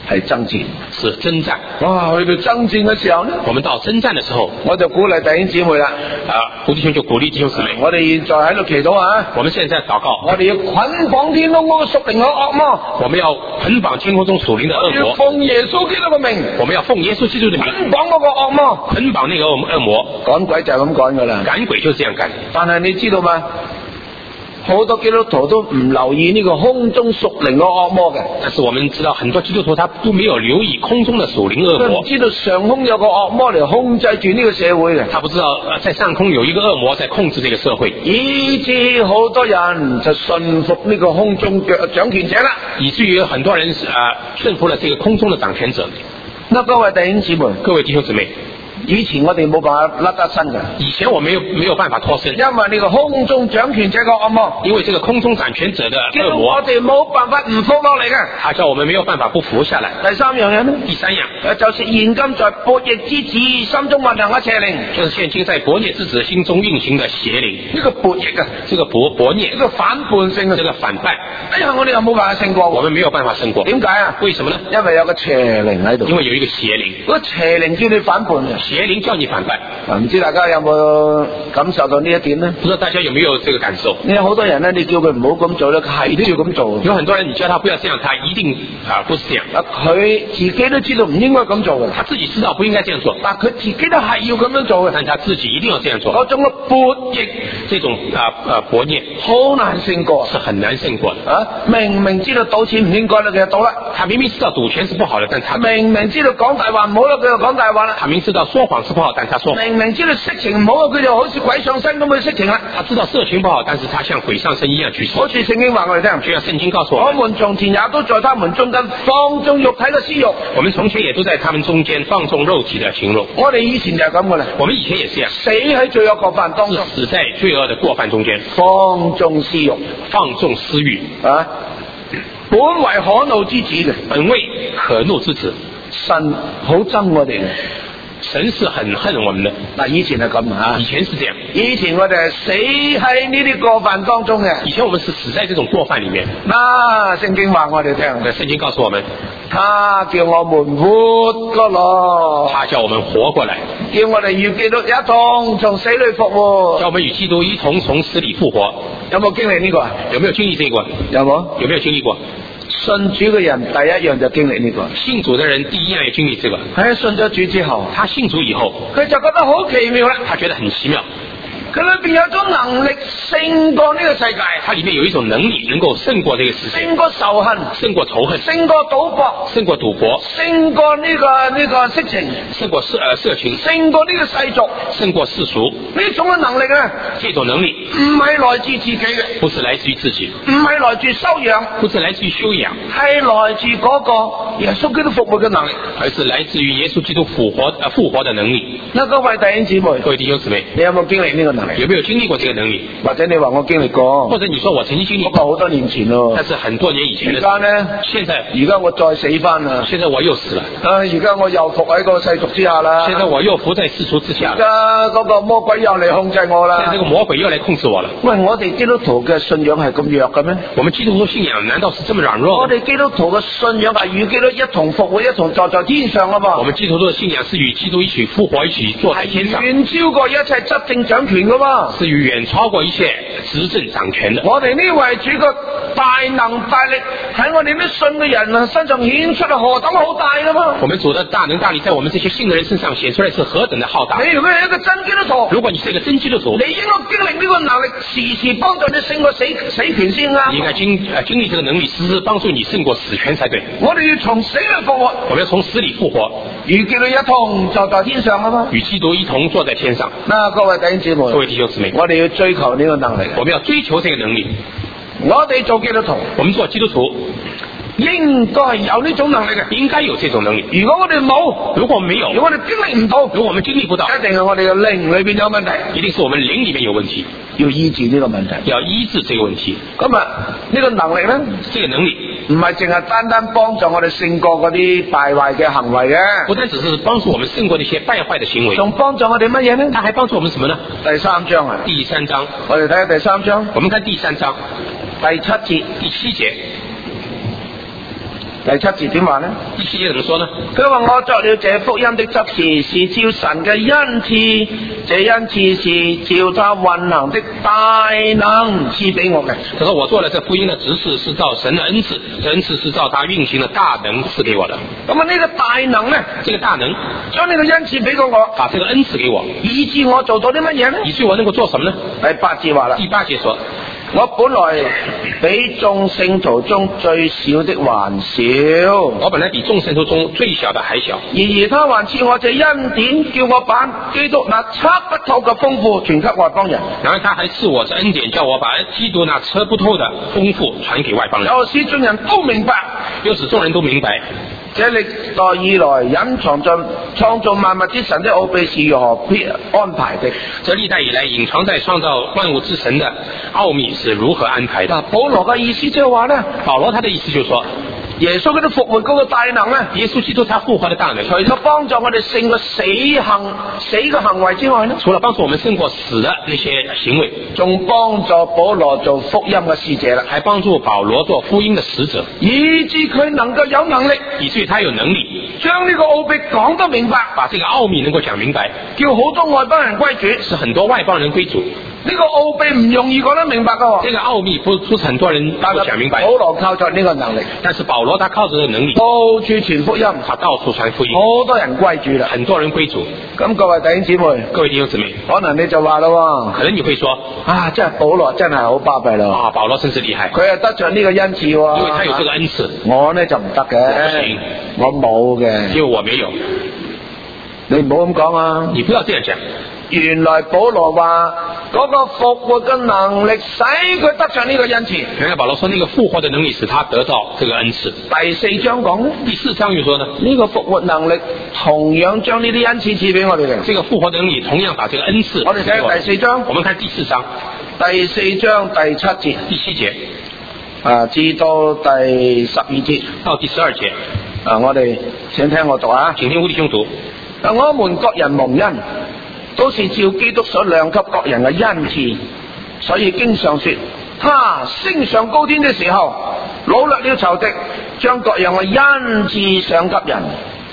係爭戰， 是征戰。 哇！去到爭戰嘅時候呢， 我們到征戰的時候， 我就鼓勵弟兄姊妹啦。 胡弟兄就鼓勵弟兄姊妹。 我哋現在喺度祈禱啊！ 我們現在禱告， 我哋要捆綁天空嗰個屬靈嘅惡魔。 我們要捆綁天空中屬靈的惡魔。 要奉耶穌基督嘅名， 我們要奉耶穌基督的名捆綁嗰個惡魔， 捆綁那個惡魔。 趕鬼就係咁趕噶啦， 趕鬼就是這樣趕。 但係你知道嗎？好多基督徒都唔留意呢個空中屬靈嘅惡魔嘅。 但是我們知道很多基督徒他都沒有留意空中的屬靈惡魔。 佢唔知道上空有個惡魔嚟控制住呢個社會嘅。 他不知道在上空有一個惡魔在控制這個社會， 以致好多人就信服呢個空中掌權者啦。 以至於很多人順服了這個空中的掌權者。 那各位弟兄姊妹， 各位弟兄姊妹， 以前我哋冇辦法甩得身嘅， 以前我沒有辦法脫身， 因為呢個空中掌權者個惡魔， 因為這個空中掌權者的惡魔， 我哋冇辦法唔服落嚟嘅， 他叫我們沒有辦法不服下來。 第三樣嘢呢？ 第三樣， 就是現今在悖逆之子心中運行嘅邪靈， 就是現今在悖逆之子心中運行的邪靈。 呢個悖逆啊， 這個悖逆， 呢個反叛性啊， 這個反叛。 哎呀，我哋又冇辦法勝過， 我們沒有辦法勝過。 點解啊？ 為什麼呢？ 因為有個邪靈喺度， 因為有一個邪靈， 嗰個邪靈叫你反叛嘅， 邪靈叫你反叛。 唔知大家有冇感受到呢一點呢？ 不知道大家有沒有這個感受？ 有好多人呢，你叫佢唔好咁做咧，係都要咁做。 有很多人你叫他不要這樣，他一定不是這樣。 佢自己都知道唔應該咁做嘅， 他自己知道不應該這樣做， 但佢自己都係要咁樣做嘅， 但他自己一定要這樣做。 嗰種嘅悖逆， 這種悖逆好難勝過， 是很難勝過的。 明明知道賭錢唔應該啦，佢就賭啦。 他明明知道賭錢是不好的，但他明明知道講大話唔好啦，佢就講大話啦。 他明知道說謊是不好，但他說。 明知道色情唔好，佢就好似鬼上身咁去色情啦。 他知道色情不好，但是他像鬼上身一樣去色。 好似聖經話我哋聽， 就像聖經告訴我們從前也都在他們中間放縱肉體嘅私欲。 我們從前也都在他們中間放縱肉體的情慾。 我哋以前就係咁噶啦。 我們以前也是這樣， 死喺罪惡過犯當中， 死在罪惡的過犯中間， 放縱私欲， 放縱私欲本為可怒之子嘅， 本為可怒之子。 神好憎我哋嘅。 神是很恨我們的。 嗱，以前係咁啊， 以前是這樣。 以前我哋係死喺呢啲過犯當中嘅。 以前我們是死在這種過犯裏面。 嗱，聖經話我哋聽， 聖經告訴我們， 他叫我們活過來， 他叫我們活過來， 叫我哋與基督一同從死裏復活， 叫我們與基督一同從死裏復活。 有冇經歷呢個啊？ 有沒有經歷這個？ 有冇？ 有沒有經歷過？ 信主嘅人第一樣就經歷呢個， 信主的人第一樣也經歷這個。 喺信咗主之後， 他信主以後， 佢就覺得好奇妙啦， 他覺得很奇妙。 佢裏邊有種能力勝過呢個世界， 它裏面有一種能力能夠勝過這個世界， 勝過仇恨， 勝過仇恨， 勝過賭博， 勝過賭博， 勝過呢個色情， 勝過色情， 勝過呢個世俗， 勝過世俗。 呢種嘅能力咧， 這種能力唔係來自自己嘅， 不是來自於自己， 唔係來自修養， 不是來自於修養， 係來自嗰個耶穌基督復活嘅能力， 而是來自於耶穌基督復活的能力。 那各位弟兄姊妹， 各位弟兄姊妹， 你有冇經歷呢個能力？ 有沒有經歷過這個能力？ 或者你話我經歷過， 或者你說我曾經經歷過， 不過好多年前咯。 但是很多年以前的。 而家呢？而家我再死翻啦。 現在我又死了。 而家我又伏喺個世俗之下啦。 現在我又伏在世俗之下。 而家嗰個魔鬼又嚟控制我啦。 現在這個魔鬼又來控制我了。 喂，我哋基督徒嘅信仰係咁弱嘅咩？ 我們基督徒信仰難道是這麼軟弱？ 我哋基督徒嘅信仰係與基督一同復活，一同坐在天上啊嘛。 我們基督徒嘅信仰是與基督一起復活，一起坐在天上。 係遠超過一切執政掌權噶嘛。 是遠超過一切執政掌權的。 我哋呢位主嘅大能大力喺我哋啲信嘅人身上顯出係何等好大噶嘛。 我們主的大能大力在我們這些信的人身上顯出來是何等的浩大。 你如果係一個真基督徒， 如果你是一個真基督徒， 你應該經歷呢個能力，時時幫助你勝過死權先啱。 你應該經歷這個能力，時時幫助你勝過死權才對。 我哋要從死裏復活， 我們要從死裏復活， 與基督一同坐在天上啊嘛。 與基督一同坐在天上。 那各位弟兄姊妹， 各位弟兄姊妹， 我哋要追求呢個能力。 我們要追求這個能力。 我哋做基督徒， 我們做基督徒應該有呢種能力嘅， 應該有這種能力。 如果我哋冇， 如果我們沒有， 如果我哋經歷唔到， 如果我們經歷不到， 一定係我哋嘅靈裏邊有問題， 一定是我們靈裏面有問題， 要醫治呢個問題， 要醫治這個問題。 咁啊，呢個能力咧， 這個能力唔係淨係單單幫助我哋勝過嗰啲敗壞嘅行為嘅， 不單只是幫助我們勝過那些敗壞的行為， 仲幫助我哋乜嘢呢？ 它還幫助我們什麼呢？ 第3章啊， 第3章， 我哋睇下第3章， 我們看第3章第7節， 第7節。 第7節點話呢？ 第7節怎麼說呢？ 佢話我作了這福音的執事，是照神嘅恩賜，這恩賜是照他運行的大能賜俾我嘅。 他說我做了這福音的執事，是照神的恩賜，這恩賜是照他運行的大能賜給我的。 咁啊呢個大能呢？ 這個大能將呢個恩賜俾過我， 把這個恩賜給我， 以致我做到啲乜嘢呢？ 以致我能夠做什麼呢？ 第8節話啦， 第8節說， 我本來比眾聖徒中最小的還小， 我本來比眾聖徒中最小的還小， 然而他還賜我這恩典，叫我把基督那測不透嘅豐富傳給外邦人。 然後他還賜我這恩典，叫我把基督那測不透的豐富傳給外邦人， 又使眾人都明白， 又使眾人都明白， 這歷代以來隱藏在創造萬物之神的奧秘是如何安排的。 這歷代以來隱藏在創造萬物之神的奧秘是如何安排的。 保羅嘅意思即係話呢， 保羅他的意思就是說， 耶穌基督復活嗰個大能呢， 耶穌基督他復活的大能， 除咗幫助我哋勝過死嘅行為之外呢， 除了幫助我們勝過死的那些行為， 仲幫助保羅做福音嘅使者啦， 還幫助保羅做福音的使者， 以致佢能夠有能力， 以至於他有能力將呢個奧秘講得明白， 把這個奧秘能夠講明白， 叫好多外邦人歸主， 使很多外邦人歸主。 呢個奧秘唔容易講得明白噶， 這個奧秘不是很多人能夠講明白。 保羅靠着呢個能力， 但是保羅他靠着這個能力， 到處傳福音， 他到處傳福音， 好多人歸主啦， 很多人歸主。 咁各位弟兄姊妹， 各位弟兄姊妹， 可能你就話咯， 可能你會說啊，真係保羅真係好巴閉咯， 啊，保羅真是厲害， 佢係得着呢個恩賜喎， 因為他有這個恩賜， 我呢就唔得嘅，我冇嘅， 因為我沒有。 你唔好咁講啊， 你不要這樣講。 原來保羅話嗰個復活嘅能力使佢得上呢個恩賜。 原來保羅說那個復活的能力使他得到這個恩賜。 第4章講呢， 第4章又說呢， 呢個復活能力同樣將呢啲恩賜賜俾我哋嘅。 這個復活的能力同樣把這個恩賜。 我哋睇下第4章， 我們看第4章， 第4章第7節， 第7節至到第12節， 到第12節。 我哋請聽我讀啊， 請聽吳弟兄讀。 我們各人蒙恩，都是照基督所量給各人嘅恩賜，所以經常說，他升上高天的時候，擄掠了仇敵，將各樣嘅恩賜賞給人。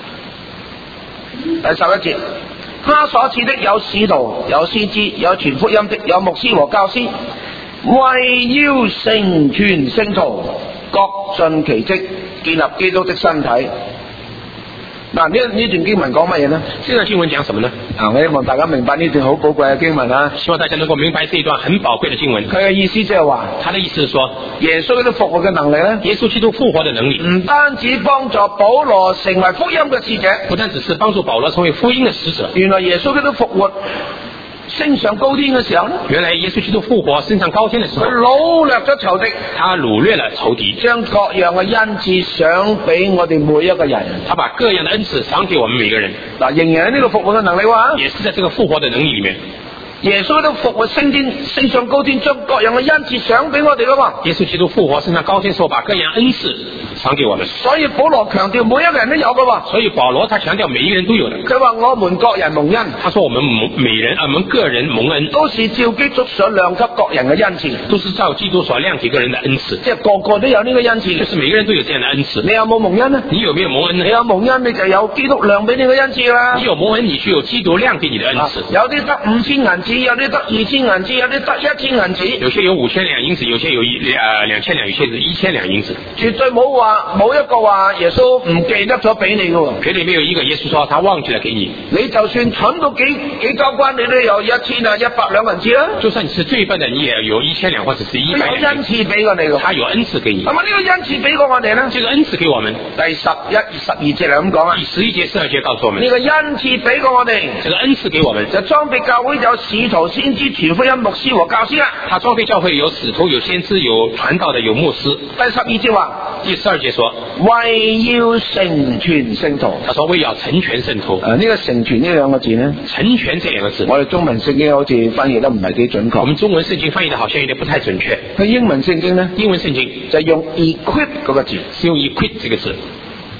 第11節，他所賜的有使徒，有先知，有傳福音的，有牧師和教師，為要成全聖徒，各盡其職，建立基督的身體。嗱，呢段經文講乜嘢呢？ 這段經文講什麼呢？ 我希望大家明白呢段好寶貴嘅經文啊！ 希望大家能夠明白這一段很寶貴的經文。 佢嘅意思即係話， 他的意思是說， 耶穌基督復活嘅能力呢， 耶穌基督復活的能力， 唔單止幫助保羅成為福音嘅使者， 不單只是幫助保羅成為福音的使者。 原來耶穌基督復活升上高天嘅時候呢， 原來耶穌基督復活升上高天的時候， 佢擄掠咗仇敵， 他擄掠了仇敵， 將各樣嘅恩賜賞俾我哋每一個人， 他把各樣的恩賜賞給我們每個人。 嗱，仍然喺呢個復活嘅能力話， 也是在這個復活的能力裏面。 耶穌基督復活升上高天，將各樣嘅恩賜賞俾我哋噶嘛。 耶穌基督復活升上高天時候，把各樣恩賜賞給我們。 所以保羅強調每一個人都有噶嘛。 所以保羅他強調每一個人都有的。 佢話我們各人蒙恩， 他說我們個人蒙恩， 都是照基督所量給各人嘅恩賜， 都是照基督所量給個人的恩賜。 即係個個都有呢個恩賜， 就是每個人都有這樣的恩賜。 你有冇蒙恩呢？ 你有沒有蒙恩呢？ 你有蒙恩，你就有基督量俾你嘅恩賜啦。 你有蒙恩，你就有基督量給你的恩賜。 有啲得5000銀子，有啲得2000銀子，有啲得1000銀子， 有些有5000兩銀子，有些有2000兩，有些是1000兩銀子。 絕對冇一個話耶穌唔記得咗俾你嘅喎。 絕對沒有一個耶穌說他忘記了給你。 你就算蠢到幾交關，你都有1000啊100兩銀子啦。 就算你是最笨的，你也有1000兩或者是100兩。 有恩賜俾過你嘅， 他有恩賜給你。 咁啊呢個恩賜俾過我哋呢？ 這個恩賜給我們。 第11、12節係咁講啊。 第11節、12節告訴我們。 呢個恩賜俾過我哋。 這個恩賜給我們， 就裝備教會有使徒、先知、傳福音、牧師和教師啦。 他裝備教會有使徒、有先知、有傳道的、有牧師。 第12節話， 第12節說， 為要成全聖徒。 他說為要成全聖徒。 呢個成全呢兩個字呢？ 成全這兩個字， 我哋中文聖經好似翻譯得唔係幾準確。 我們中文聖經翻譯得好像有點不太準確。 佢英文聖經呢？ 英文聖經就用 equip 嗰個字， 是用 equip 這個字。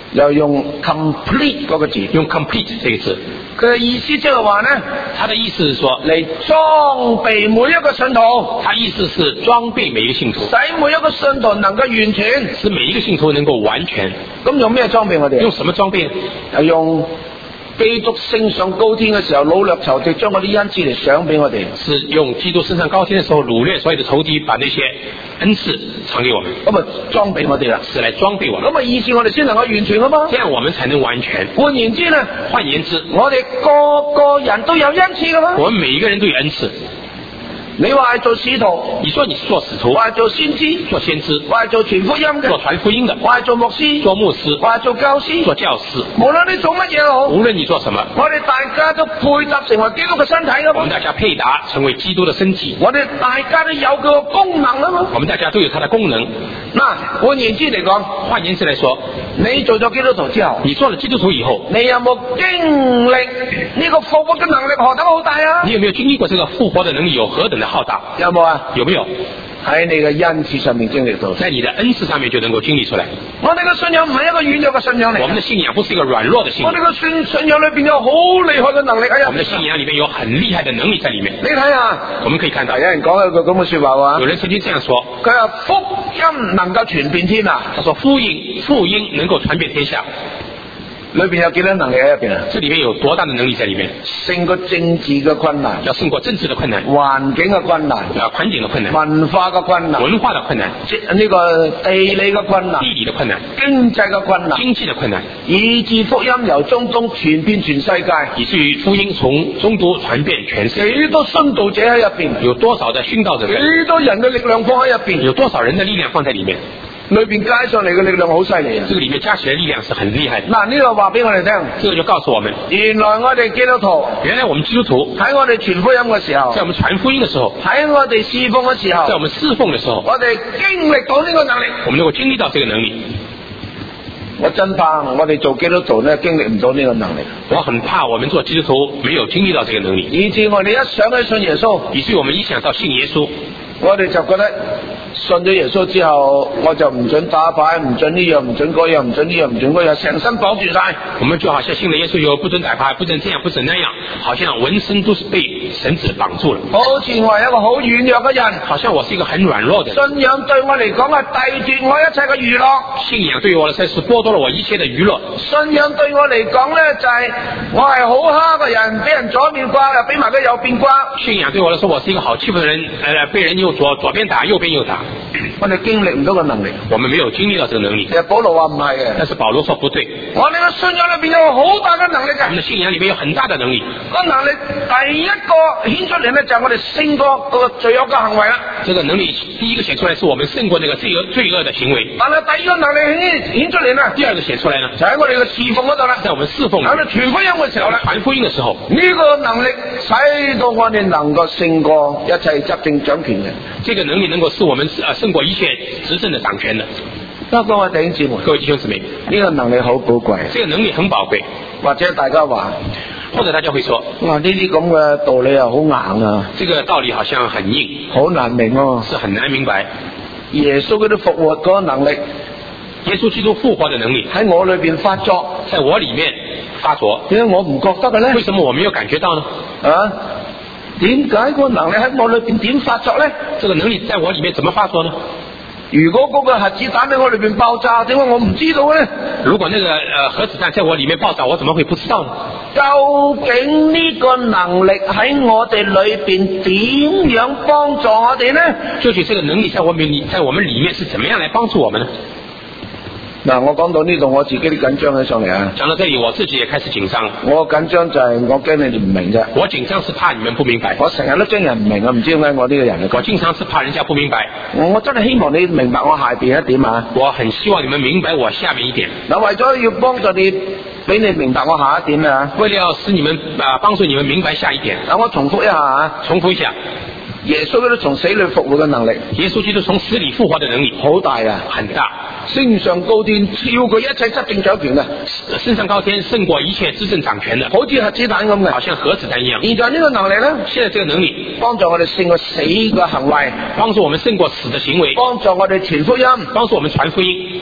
又用 complete 嗰個字， 用 complete 這個字。 佢嘅意思即係話呢， 他的意思是說， 嚟裝備每一個信徒， 他意思是裝備每一個信徒， 使每一個信徒能夠完全， 使每一個信徒能夠完全。 咁用咩裝備我哋？ 用什麼裝備？ 係用基督升上高天嘅時候，擄掠仇敵將嗰啲恩賜嚟賞俾我哋。 是用基督升上高天嘅時候，擄掠所有的仇敵，把那些恩賜傳給我們。 咁啊裝備我哋啦， 是來裝備我們。 咁啊以致我哋先能夠完全噶嘛。 這樣我們才能完全。 換言之呢， 換言之， 我哋個個人都有恩賜噶嘛。 我們每一個人都有恩賜。 你話係做使徒， 你說你是做使徒， 話係做先知， 做先知， 話係做傳福音嘅， 做傳福音的， 話係做牧師， 做牧師， 話係做教師， 做教師。 無論你做乜嘢好， 無論你做什麼， 我哋大家都配搭成為基督嘅身體噶嘛。 我們大家配搭成為基督的身體。 我哋大家都有佢個功能啊嘛。 我們大家都有它的功能。 嗱，換言之嚟講， 換言之來說， 你做咗基督徒之後， 你做了基督徒以後， 你有冇經歷呢個復活嘅能力何等好大啊？ 你有沒有經歷過這個復活的能力有何等的浩大？ 有冇啊？ 有沒有？ 喺你嘅恩賜上面經歷到， 在你的恩賜上面就能夠經歷出來。 我哋嘅信仰唔係一個軟弱嘅信仰嚟。 我們的信仰不是一個軟弱的信仰。 我哋嘅信仰裏邊有好厲害嘅能力喺入邊。 我們的信仰裏面有很厲害的能力在裏面。 你睇下， 我們可以看到， 有人講一句咁嘅說話話， 有人曾經這樣說， 佢話福音能夠傳遍天啊。 他說福音能夠傳遍天下。 裏邊有幾多能力喺入邊啊？ 這裏面有多大的能力在裏面？ 勝過政治嘅困難， 要勝過政治的困難， 環境嘅困難， 環境的困難， 文化嘅困難， 文化的困難， 呢個地理嘅困難， 地理的困難， 經濟嘅困難， 經濟的困難， 以致福音由中東傳遍全世界， 以至於福音從中東傳遍全世界。 幾多殉道者喺入邊？ 有多少的殉道者？ 幾多人嘅力量放喺入邊？ 有多少人的力量放在裏面？ 裏邊加上嚟嘅力量好犀利啊！ 這個裏面加起來力量是很厲害的。 嗱，呢個話俾我哋聽， 這個就告訴我們， 原來我哋基督徒， 原來我們基督徒喺我哋傳福音嘅時候， 在我們傳福音的時候， 喺我哋侍奉嘅時候， 在我們侍奉的時候， 我哋經歷到呢個能力， 我們能夠經歷到這個能力。 我真怕我哋做基督徒呢，經歷唔到呢個能力。 我很怕我們做基督徒沒有經歷到這個能力， 以致我哋一想起信耶穌， 以至於我們一想到信耶穌， 我哋就覺得信咗耶穌之後，我就唔准打牌，唔准呢樣，唔准嗰樣，唔准呢樣，唔准嗰樣，成身綁住晒。 我們就好像信了耶穌以後，不准打牌，不准這樣，不准那樣，好像渾身都是被繩子綁住了。 好似我係一個好軟弱嘅人， 好像我是一個很軟弱的人。 信仰對我嚟講係剝奪我一切嘅娛樂。 信仰對於我來說是剝奪了我一切的娛樂。 信仰對我嚟講呢，就係我係好蝦嘅人，俾人左邊刮，又俾埋佢右邊刮。 信仰對我來說，我是一個好欺負的人，被人又左邊打，右邊又打。 我哋經歷唔到個能力， 我們沒有經歷到這個能力。 其實保羅話唔係嘅， 但是保羅說不對。 我哋嘅信仰裏邊有好大嘅能力嘅。 我們的信仰裏面有很大的能力。 個能力第一個顯出嚟呢，就係我哋勝過嗰個罪惡嘅行為啦。 這個能力第一個顯出來，是我們勝過那個罪惡的行為。 但係第二個能力顯出嚟呢， 第二個顯出來呢， 就喺我哋嘅侍奉嗰度啦。 在我們侍奉， 喺我哋傳福音嘅時候啦， 傳福音嘅時候， 呢個能力使到我哋能夠勝過一切執政掌權嘅。 這個能力能夠使我們勝過一切執政的掌權的。 各位弟兄姊妹， 各位弟兄姊妹， 呢個能力好寶貴。 這個能力很寶貴。 或者大家話， 或者大家會說， 哇，呢啲咁嘅道理啊，好硬啊！ 這個道理好像很硬， 好難明啊， 是很難明白。 耶穌嗰啲復活嗰個能力， 耶穌基督復活的能力喺我裏邊發作， 在我裏面發作。 點解我唔覺得嘅咧？ 為什麼我沒有感覺到呢？ 啊？點解個能力喺我裏邊點發作咧？ 這個能力在我裏面怎麼發作呢？ 如果嗰個核子彈喺我裏邊爆炸，點解我唔知道咧？ 如果那個核子彈在我裏面爆炸，我怎麼會不知道呢？ 究竟呢個能力喺我哋裏邊點樣幫助我哋呢？ 究竟這個能力在我們裏面是怎麼樣來幫助我們呢？ 嗱，我講到呢度，我自己都緊張起上嚟啊！ 講到這裡，我自己也開始緊張。 我緊張就係我驚你哋唔明啫。 我緊張是怕你們不明白。 我成日都驚人唔明啊，唔知點解我呢個人。 我經常是怕人家不明白。 我真係希望你明白我下邊一點啊！ 我很希望你們明白我下面一點。 嗱，為咗要幫助你，俾你明白我下一點啊！ 為了要使你們幫助你們明白下一點。 嗱，我重複一下啊！ 重複一下。 耶穌基督從死裏復活嘅能力， 耶穌基督從死裏復活的能力好大啊， 很大， 升上高天，超過一切執政掌權嘅， 升上高天，勝過一切執政掌權的， 好似核子彈咁嘅， 好像核子彈一樣。 現在呢個能力呢， 現在這個能力幫助我哋勝過死嘅行為， 幫助我們勝過死的行為， 幫助我哋傳福音， 幫助我們傳福音。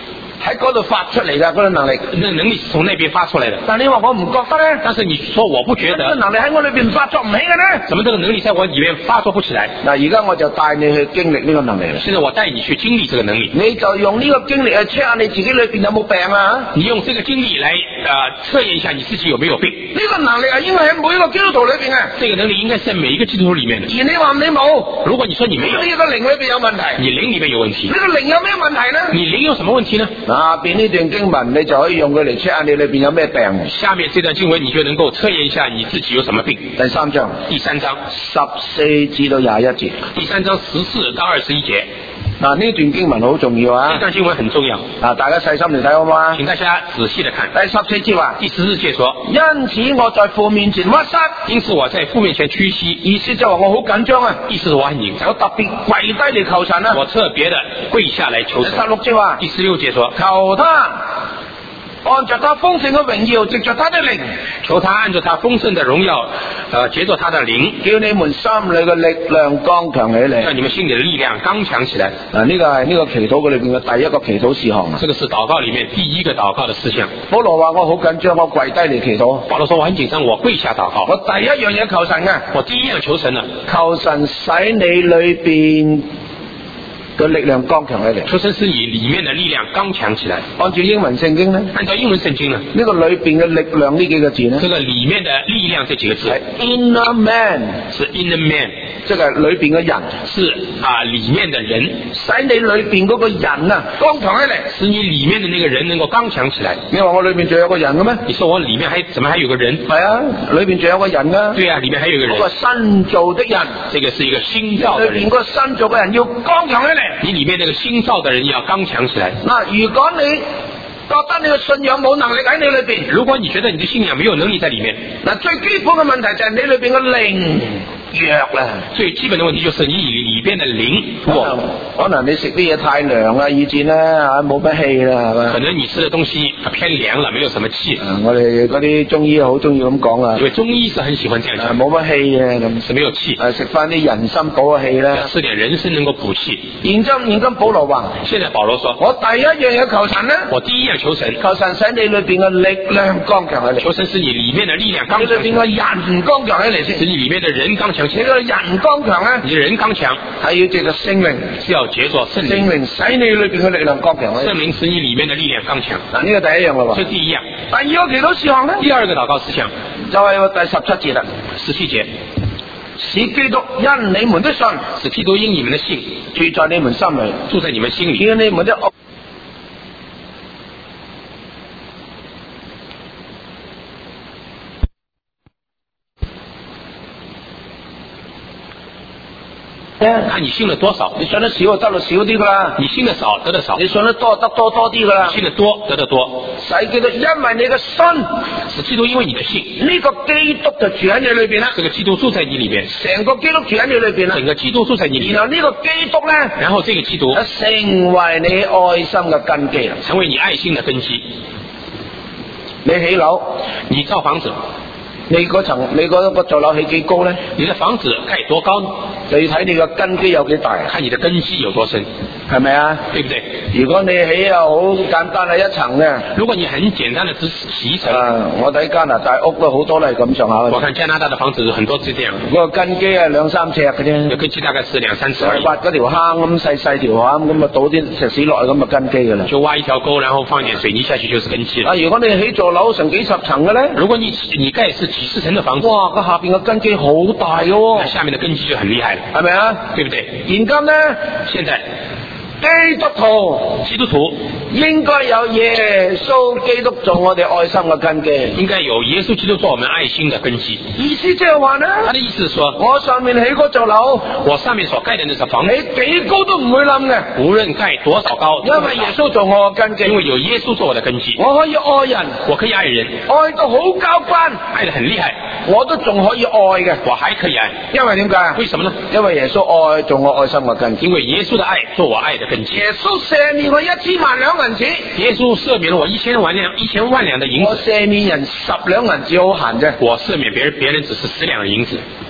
喺嗰度發出嚟㗎，嗰個能力。 那能力是從那邊發出來的。 但你話我唔覺得咧？ 但是你說我不覺呢個得， 能力喺我裏邊發作唔起嘅咧？ 怎麼這個能力在我裏面發作不起來？ 嗱，而家我就帶你去經歷呢個能力啦。 現在我帶你去經歷這個能力， 你就用呢個經歷去 check 下你自己裏邊有冇病啊？ 你用這個經歷來測驗一下你自己有沒有病。 呢個能力係應該喺每一個基督徒裏邊嘅。 這個能力應該是在每一個基督徒裏面的。 而你話你冇， 如果你說你沒有， 呢個靈裏邊有問題。 你靈裏面有問題。 呢個靈有咩問題呢？ 你靈有什麼問題呢？ 下邊呢段經文你就可以用佢嚟 check 下你裏邊有咩病。 下面這段經文你就能夠測驗一下你自己有什麼病。 第3章14至到21節。 第3章14到21節。 嗱，呢段經文好重要啊！ 這段經文很重要。 大家細心嚟睇好嗎？ 請大家仔細地看。 第14節話， 第14節說， 因此我在父面前屈膝， 因此我在父面前屈膝， 意思就話我好緊張啊！ 意思是我很緊張， 我特別跪低嚟求神啊！ 我特別的跪下來求神。 第16節話， 第16節說， 求他按着他豐盛嘅榮耀，藉着他的靈， 求他按着他豐盛的榮耀，藉着他的靈， 叫你們心裏嘅力量剛強起嚟， 叫你們心裏的力量剛強起來。 呢個係呢個祈禱嘅裏邊嘅第一個祈禱事項啊！ 這個是禱告裏面第一個禱告的事項。 保羅話我好緊張，我跪低嚟祈禱。 保羅說我很緊張，我跪下禱告。 我第一樣嘢求神嘅， 我第一樣求神啊， 求神使你裏邊嘅力量剛強起嚟， 求神使你裏面的力量剛強起來。 按照英文聖經呢？ 按照英文聖經呢？ 呢個裏邊嘅力量呢幾個字呢？ 這個裏面的力量這幾個字係 inner man， 是 inner man， 即係裏邊嘅人， 是裏面的人， 使你裏邊嗰個人啊剛強起嚟， 使你裏面的那個人能夠剛強起來。 你話我裏邊仲有個人嘅咩？ 你說我裏面怎麼還有個人？ 係啊，裏邊仲有個人啊。 對啊，裏面還有一個人。 嗰個新造的人， 這個是一個新造的人。 裏邊嗰個新造嘅人要剛強起嚟。 你裏面那個新造的人要剛強起來。 嗱，如果你覺得你嘅信仰冇能力喺你裏邊， 如果你覺得你的信仰沒有能力在裏面， 嗱，最基本嘅問題就係你裏邊嘅靈弱啦。 最基本的問題就是你裏邊的靈弱。 可能你食啲嘢太涼啦，以至咧冇乜氣啦，係嘛？ 可能你吃的東西偏涼了，沒有什麼氣。 我哋嗰啲中醫好中意咁講啊。 因為中醫是很喜歡這樣講。 冇乜氣嘅咁， 是沒有氣。 食翻啲人參補下氣啦。 吃點人參能夠補氣。 現今保羅話， 現在保羅說， 我第一樣嘢求神呢？ 我第一樣求神， 求神使你裏邊嘅力量剛強起嚟。 求神使你裏面的力量剛強起來。 你裏邊嘅人剛強起嚟先。 使你裏面的人剛強起來。 你個人剛強咧？ 你的人剛強係要藉着聖靈， 是要藉着聖靈。 聖靈使你裏邊嘅力量剛強。 聖靈使你裏面的力量剛強。 嗱，呢個第一樣啦喎。 這第一樣。 第二個祈禱事項咧？ 第二個禱告事項就係第17節啦。 17節， 使基督因你們的信， 使基督因你們的信住在你們心裏， 住在你們心裏， 叫你們的看你信了多少。 你信得少就得到少啲噶啦， 你信得少得到少， 你信得多得多啲噶啦， 信得多得到多。 使基督因為你嘅信， 使基督因為你的信， 呢個基督就住喺你裏邊啦。 這個基督住在你裏邊， 成個基督住喺你裏邊啦。 整個基督住在你裏邊。 然後呢個基督咧， 然後這個基督成為你愛心嘅根基啦， 成為你愛心的根基。 你起樓， 你造房子。 你嗰個座樓起幾高咧？ 你的房子蓋多高？ 就要睇你個根基有幾大， 看你的根基有多深， 係咪啊？ 對不對？ 如果你起又好簡單係一層嘅， 如果你很簡單的只起一層， 我睇加拿大屋都好多都係咁上下。 我看加拿大的房子很多是這樣， 個根基係2-3尺嘅啫， 個根基大概是2-3尺而已。 挖嗰條坑咁細條坑咁啊，倒啲石屎落去咁啊，根基噶啦。 就挖一條溝，然後放一點水泥下去就是根基了。 如果你起座樓成幾十層嘅咧， 如果你蓋是幾十層的房子， 哇，個下邊嘅根基好大嘅喎， 那下面的根基就很厲害了， 係咪啊？ 對不對？ 現今咧， 現在基督徒應該有耶穌基督做我哋愛心嘅根基， 應該有耶穌基督做我們愛心的根基。 意思即係話呢， 他的意思是說， 我上面起嗰座樓， 我上面所蓋的那座房子， 你幾高都唔會冧嘅， 無論蓋多少高， 因為耶穌做我嘅根基， 因為有耶穌做我的根基， 我可以愛人， 我可以愛人， 愛到好交關， 愛得很厲害， 我都仲可以愛嘅， 我還可以愛， 因為點解？ 為什麼呢？ 因為耶穌愛做我愛心嘅根基， 因為耶穌的愛做我愛的根基。 耶穌赦免我1000萬兩銀子， 耶穌赦免了我1000萬兩的銀子， 我赦免人10兩銀子好閒啫， 我赦免別人只是10兩銀子。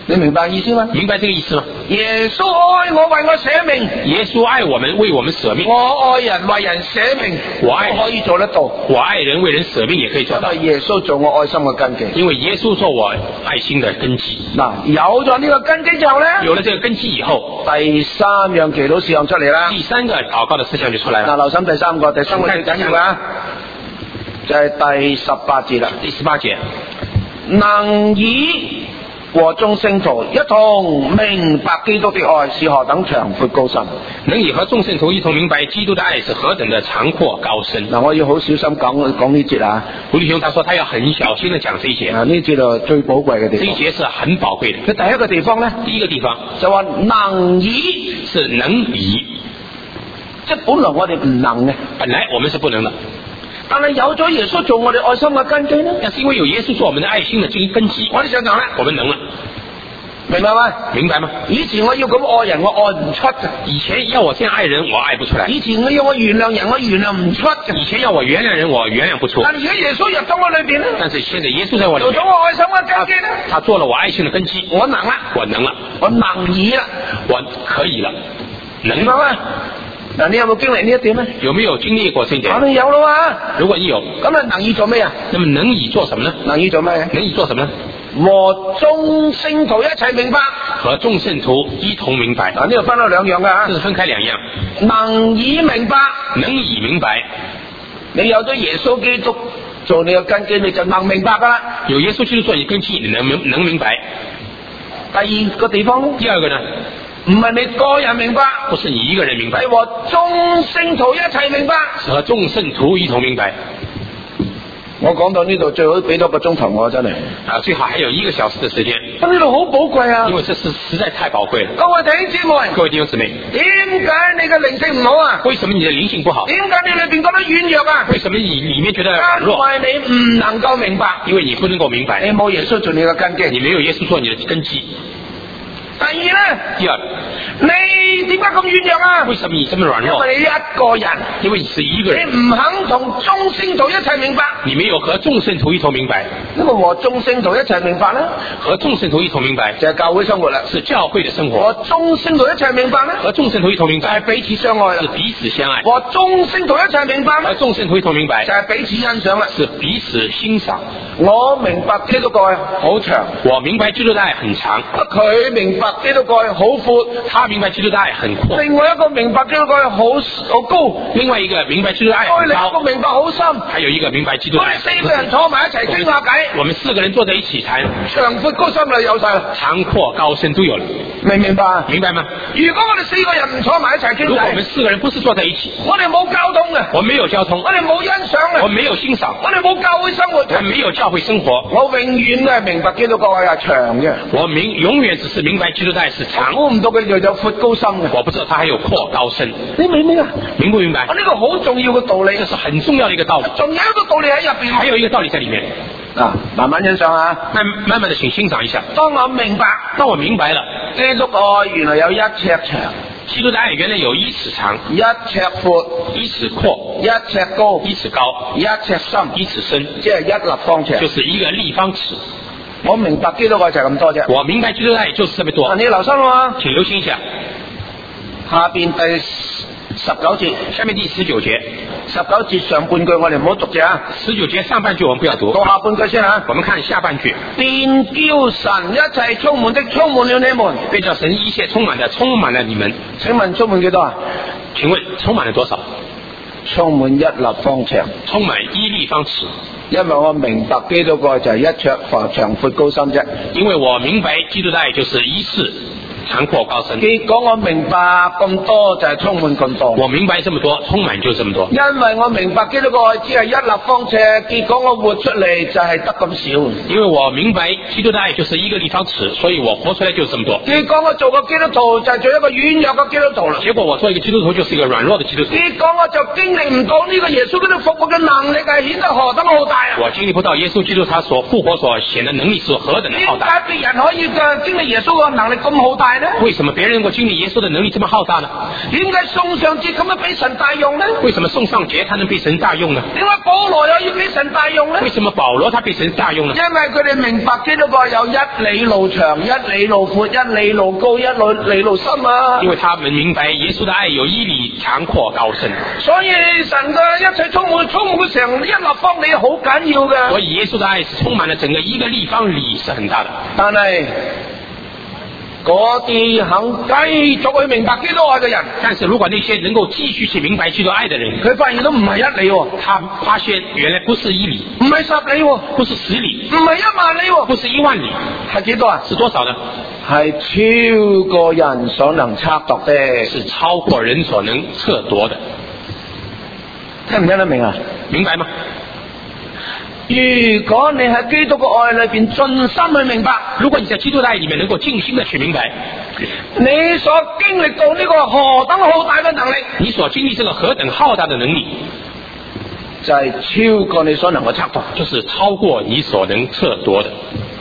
你明白意思嗎？ 明白這個意思嗎？ 耶穌愛我，為我捨命。 耶穌愛我們，為我們捨命。 我愛人，為人捨命，我可以做得到。 我愛人，為人捨命也可以做到。 因為耶穌做我愛心嘅根基。 因為耶穌做我愛心的根基。 嗱，有咗呢個根基之後咧， 有了這個根基以後， 第三樣祈禱事項出嚟啦。 第三個禱告的事項就出來了。 嗱，留心第三個最緊要嘅，就係第18節啦。 第18節， 能以和眾聖徒一同明白基督的愛是何等長闊高深。 能以和眾聖徒一同明白基督的愛是何等的長闊高深。 嗱，我要好小心講呢節啊。 胡弟兄他說他要很小心地講這一節。 呢節就最寶貴嘅地方。 這一節是很寶貴的。 佢第一個地方咧， 第一個地方就話能以， 是能以， 即係本來我哋唔能嘅， 本來我們是不能的。 但係有咗耶穌做我哋愛心嘅根基咧， 但是因為有耶穌做我們的愛心的這個根基， 我哋想講咧， 我們能了。 明白嗎？ 明白嗎？ 以前我要咁愛人，我愛唔出嘅。 以前要我這樣愛人，我愛不出來。 以前我要我原諒人，我原諒唔出嘅。 以前要我原諒人，我原諒不出。 但係而家耶穌入到我裏邊咧， 但是現在耶穌在我裏面， 做咗我愛心嘅根基咧， 他做了我愛心的根基， 我能啦， 我能了， 我能以啦， 我可以了，能明白嗎？嗱，你有冇經歷呢一點咧？ 有沒有經歷過這一點？ 肯定有啦嘛。 如果你有， 咁啊能以做咩啊？ 那麼能以做什麼呢？ 能以做咩？ 能以做什麼呢？ 和眾聖徒一齊明白， 和眾聖徒一同明白。 嗱，呢度分咗兩樣噶吓。 這是分開兩樣。 能以明白， 能以明白。 你有咗耶穌基督做你嘅根基，你就能明白噶啦。 有耶穌基督做你根基，你能明白。 第二個地方， 第二個呢？ 唔係你個人明白， 不是你一個人明白， 係和眾聖徒一齊明白， 是和眾聖徒一同明白。 我講到呢度，最好俾多個鐘頭我真係啊，最好還有1個小時的時間。 咁呢度好寶貴啊， 因為這是實在太寶貴了。 各位弟兄姊妹， 各位弟兄姊妹， 點解你嘅靈性唔好啊？ 為什麼你的靈性不好？ 點解你裏邊覺得軟弱啊？ 為什麼你裏面覺得軟弱？ 因為你唔能夠明白， 因為你不能夠明白， 你冇耶穌做你嘅根基， 你沒有耶穌做你的根基。 第二咧， 第二， 你點解咁軟弱啊？ 為什麼你這麼軟弱？ 因為你一個人， 因為你是一個人， 你唔肯同眾聖徒一齊明白， 你沒有和眾聖徒一同明白。 呢個和眾聖徒一齊明白咧， 和眾聖徒一同明白就係教會生活啦， 是教會的生活。 和眾聖徒一齊明白咧， 和眾聖徒一同明白就係彼此相愛啦， 是彼此相愛。 和眾聖徒一齊明白咧， 和眾聖徒一同明白就係彼此欣賞啦， 是彼此欣賞。 我明白基督嘅愛好長， 我明白基督的愛很長。 佢明白基督嘅愛好闊， 他明白基督的愛很闊。 另外一個明白基督嘅愛好高， 另外一個明白基督的愛很高。 另一個明白好深， 還有一個明白基督的愛。 我哋4個人坐埋一齊傾下偈， 我們4個人坐在一起談， 長闊高深就有晒啦， 長闊高深都有了。 明唔明白？ 明白嗎？ 如果我哋4個人唔坐埋一齊傾偈， 如果我們4個人不是坐在一起， 我哋冇交通嘅， 我沒有交通， 我哋冇欣賞嘅， 我沒有欣賞， 我哋冇教會生活， 我沒有教會生活。 我永遠都係明白基督嘅愛係長嘅， 我永遠只是明白基督的愛是長。 估唔到佢又有闊高深嘅， 我不知道他還有闊高深。 你明唔明啊？ 明不明白？ 呢個好重要嘅道理， 這是很重要的一個道理。 仲有一個道理喺入邊， 還有一個道理在裏面。 慢慢欣賞啊， 慢慢的請欣賞一下。 當我明白了，基督愛原來有1尺長， 基督的愛原來有1尺長 1尺闊 ，1尺闊 ，1尺高 ，1尺高 ，1尺深 ，1尺深， 即係1立方尺， 就是一個立方尺。 我明白基督愛就係咁多啫。 我明白基督的愛就是這麼多。 你留心啊， 請留心一下， 下邊第19節， 下面第19節 ，19節上半句我哋唔好讀啫啊。 19節上半句我們不要讀， 讀下半句先啊。 我們看下半句。 便叫神一切充滿的充滿了你們， 便叫神一切充滿的充滿了你們。 請問充滿幾多啊？ 請問充滿了多少？ 充滿1立方尺， 充滿1立方尺。 因為我明白基督愛就係1尺長闊高深啫。 因為我明白基督的愛就是1尺長闊高深。 結果我明白咁多就係充滿咁多。 我明白這麼多，充滿就這麼多。 因為我明白基督愛只係1立方尺，結果我活出嚟就係得咁少。 因為我明白基督的愛就是1個立方尺，所以我活出來就這麼多。 結果我做個基督徒就係做一個軟弱嘅基督徒啦。 結果我做一個基督徒就是一個軟弱的基督徒。 結果我就經歷唔到呢個耶穌基督復活嘅能力係顯得何等浩大啊！ 我經歷不到耶穌基督他所復活所顯的能力是何等的浩大。 點解別人可以經歷耶穌嘅能力咁浩大？ 大呢？ 為什麼別人能夠經歷耶穌的能力這麼浩大呢？ 點解宋尚節咁樣俾神大用呢？ 為什麼宋尚節他能被神大用呢？ 點解保羅又要俾神大用呢？ 為什麼保羅他被神大用呢？ 因為佢哋明白基督愛有1里路長、1里路闊、1里路高、1里路深啊！ 因為他們明白耶穌的愛有1里長闊高深， 所以神嘅一切充滿成一立方里好緊要嘅。 所以耶穌的愛是充滿了整個一個立方里，是很大的。 但係嗰啲肯繼續去明白基督愛嘅人， 但是如果那些能夠繼續去明白基督愛的人， 佢發現都唔係1里喎， 他發現原來不是1里， 唔係10里喎， 不是10里， 唔係1萬里喎， 不是1萬里， 係幾多啊？ 是多少呢？ 係超過人所能測度的， 是超過人所能測度的。 聽唔聽得明啊？ 明白嗎？ 如果你喺基督嘅愛裏邊盡心去明白， 如果你在基督的愛裏面能夠盡心的去明白， 你所經歷到呢個何等浩大嘅能力， 你所經歷這個何等浩大的能力， 就係超過你所能夠測度， 就是超過你所能測度的。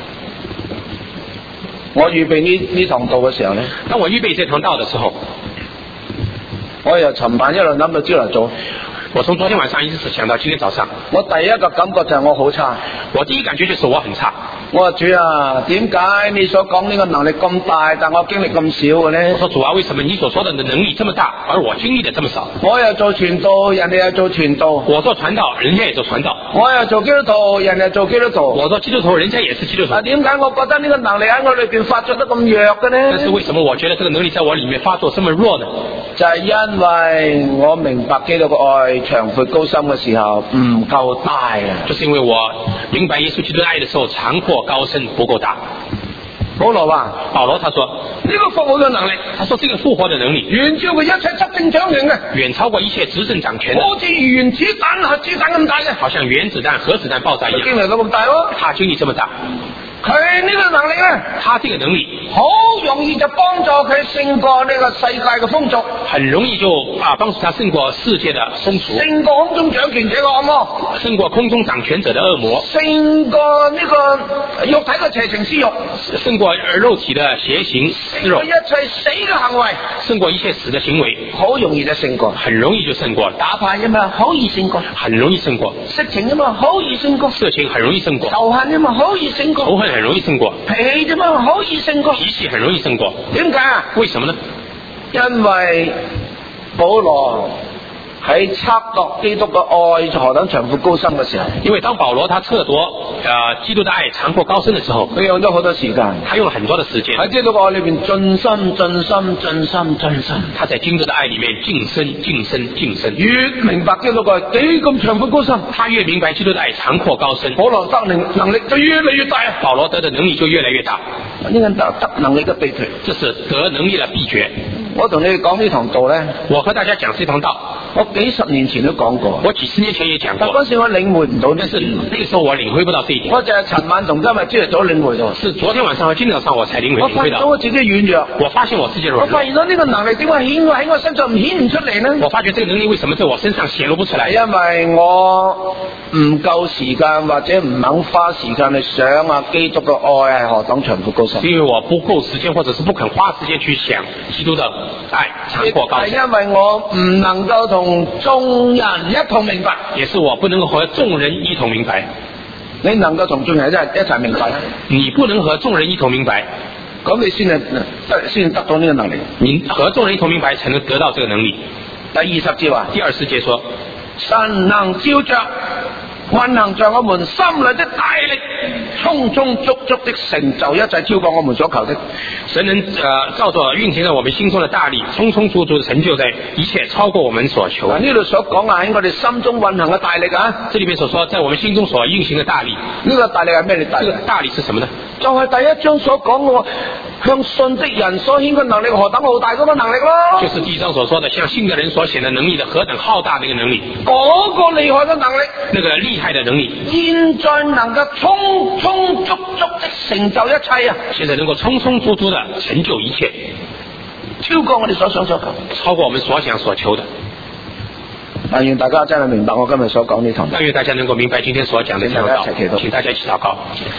我預備呢堂道嘅時候呢， 當我預備這堂道的時候， 我由尋晚一路諗到朝頭早。 我從昨天晚上一直想到今天早上， 我第一個感覺就係我好差。 我第一感覺就是我很差。 我話主啊，點解你所講呢個能力咁大，但我經歷咁少嘅呢？ 我說主啊，為什麼你所說的能力這麼大，而我經歷的這麼少？ 我又做傳道，人哋又做傳道； 我做傳道，人家也做傳道； 我又做基督徒，人哋做基督徒； 我做基督徒，人家也是基督徒。 點解我覺得呢個能力喺我裏邊發作得咁弱嘅呢？ 但是為什麼我覺得這個能力在我裏面發作這麼弱呢？ 就係因為我明白基督嘅愛長闊高深嘅時候唔夠大啊！ 就是因為我明白耶穌基督的愛的時候，長闊高深不夠大。 保羅話： 保羅他說呢個復活嘅能力， 他說這個復活的能力遠超過一切執政掌權嘅， 遠超過一切執政掌權的， 好似原子彈核子彈咁大嘅， 好像原子彈核子彈爆炸一樣。 經歷到咁大咯， 他經歷這麼大。 佢呢個能力咧， 他這個能力好容易就幫助佢勝過呢個世界嘅風俗， 很容易就幫助他勝過世界的風俗， 勝過空中掌權者嘅惡魔， 勝過空中掌權者的惡魔， 勝過呢個肉體嘅邪情私欲， 勝過肉體的邪行私欲， 一切死嘅行為， 勝過一切死的行為， 好容易就勝過， 很容易就勝過了。 打牌啫嘛，好易勝過， 很容易勝過。 色情啫嘛，好易勝過， 色情很容易勝過。 仇恨啫嘛，好易勝過， 仇恨很容易勝過。 脾氣啫嘛，好易勝過， 脾氣很容易勝過。 點解啊？ 為什麼呢？ 因為保羅喺測度基督嘅愛何等長闊高深嘅時候， 因為當保羅他測度基督的愛長闊高深的時候， 佢用咗好多時間， 他用了很多的時間喺基督嘅愛裏邊盡心盡心盡心盡心， 他在基督的愛裏面盡身盡身盡身， 越明白基督嘅愛幾咁長闊高深， 他越明白基督的愛長闊高深， 保羅得能力就越嚟越大， 保羅得的能力就越來越大。 呢個得能力嘅秘訣， 這是得能力的秘訣。 我同你哋講呢堂道咧， 我和大家講這堂道， 我幾十年前都講過， 我幾十年前也講過， 但嗰時我領會唔到， 但是那個時候我領會不到這一點， 我就係尋晚同今日朝頭早領會到， 是昨天晚上和今天早上我才領會到。 我發現到我自己軟弱， 我發現我自己軟弱， 我發現到呢個能力點解顯喺我身上唔顯唔出嚟呢？ 我發覺這個能力為什麼在我身上顯露不出來？ 因為我唔夠時間或者唔肯花時間去想啊，基督嘅愛係何等長闊高深。 是因為我不夠時間，或者是不肯花時間去想基督的愛長闊高深。 係因為我唔能夠同眾人一同明白， 也是我不能夠和眾人一同明白。 你能夠同眾人一齊明白， 你不能和眾人一同明白， 咁你先得到呢個能力。 你和眾人一同明白，才能得到這個能力。 第20節話， 第20節說， 神能照着運行在我們心裏的大力，充充足足的成就一切，超過我們所求的。 神能照着運行在我們心中的大力，充充足足的成就在一切，超過我們所求。 呢度所講喺我哋心中運行嘅大力啊， 這裏面所說在我們心中所運行的大力， 呢個大力係咩力大力？ 這個大力是什麼呢？ 就係第一章所講嘅向信的人所顯嘅能力何等浩大嗰個能力咯。 就是第一章所說的向信的人所顯的能力的何等浩大的一個能力。 嗰個厲害嘅能力， 那個厲害的能力， 現在能夠充充足足的成就一切啊！ 現在能夠充充足足的成就一切， 超過我哋所想所求， 超過我們所想所求的。 但願大家真係明白我今日所講呢堂。 但願大家能夠明白今天所講的這堂道。請大家一起禱告。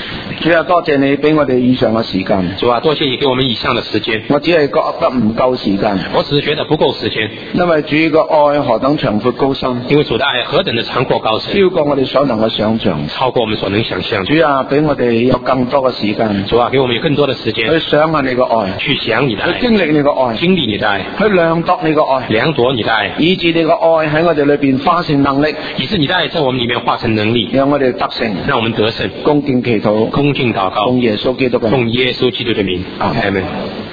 主啊，多謝你俾我哋以上嘅時間。 主啊，多謝你給我們以上的時間。 我只係覺得唔夠時間。 我只是覺得不夠時間。 因為主嘅愛何等長闊高深。 因為主的愛何等的長闊高深。 超過我哋所能嘅想象。 超過我們所能想象。 主啊，俾我哋有更多嘅時間。 主啊，給我們有更多的時間。 去想下你嘅愛。 去想你的愛。 去經歷你嘅愛。 經歷你的愛。 去量度你嘅愛。 量度你的愛。 以致你嘅愛喺我哋裏邊化成能力。 以致你的愛在我們裏面化成能力。 讓我哋得勝。 讓我們得勝。 恭敬祈禱。 恭敬禱告。 奉耶穌基督嘅名。 奉耶穌基督的名。阿們。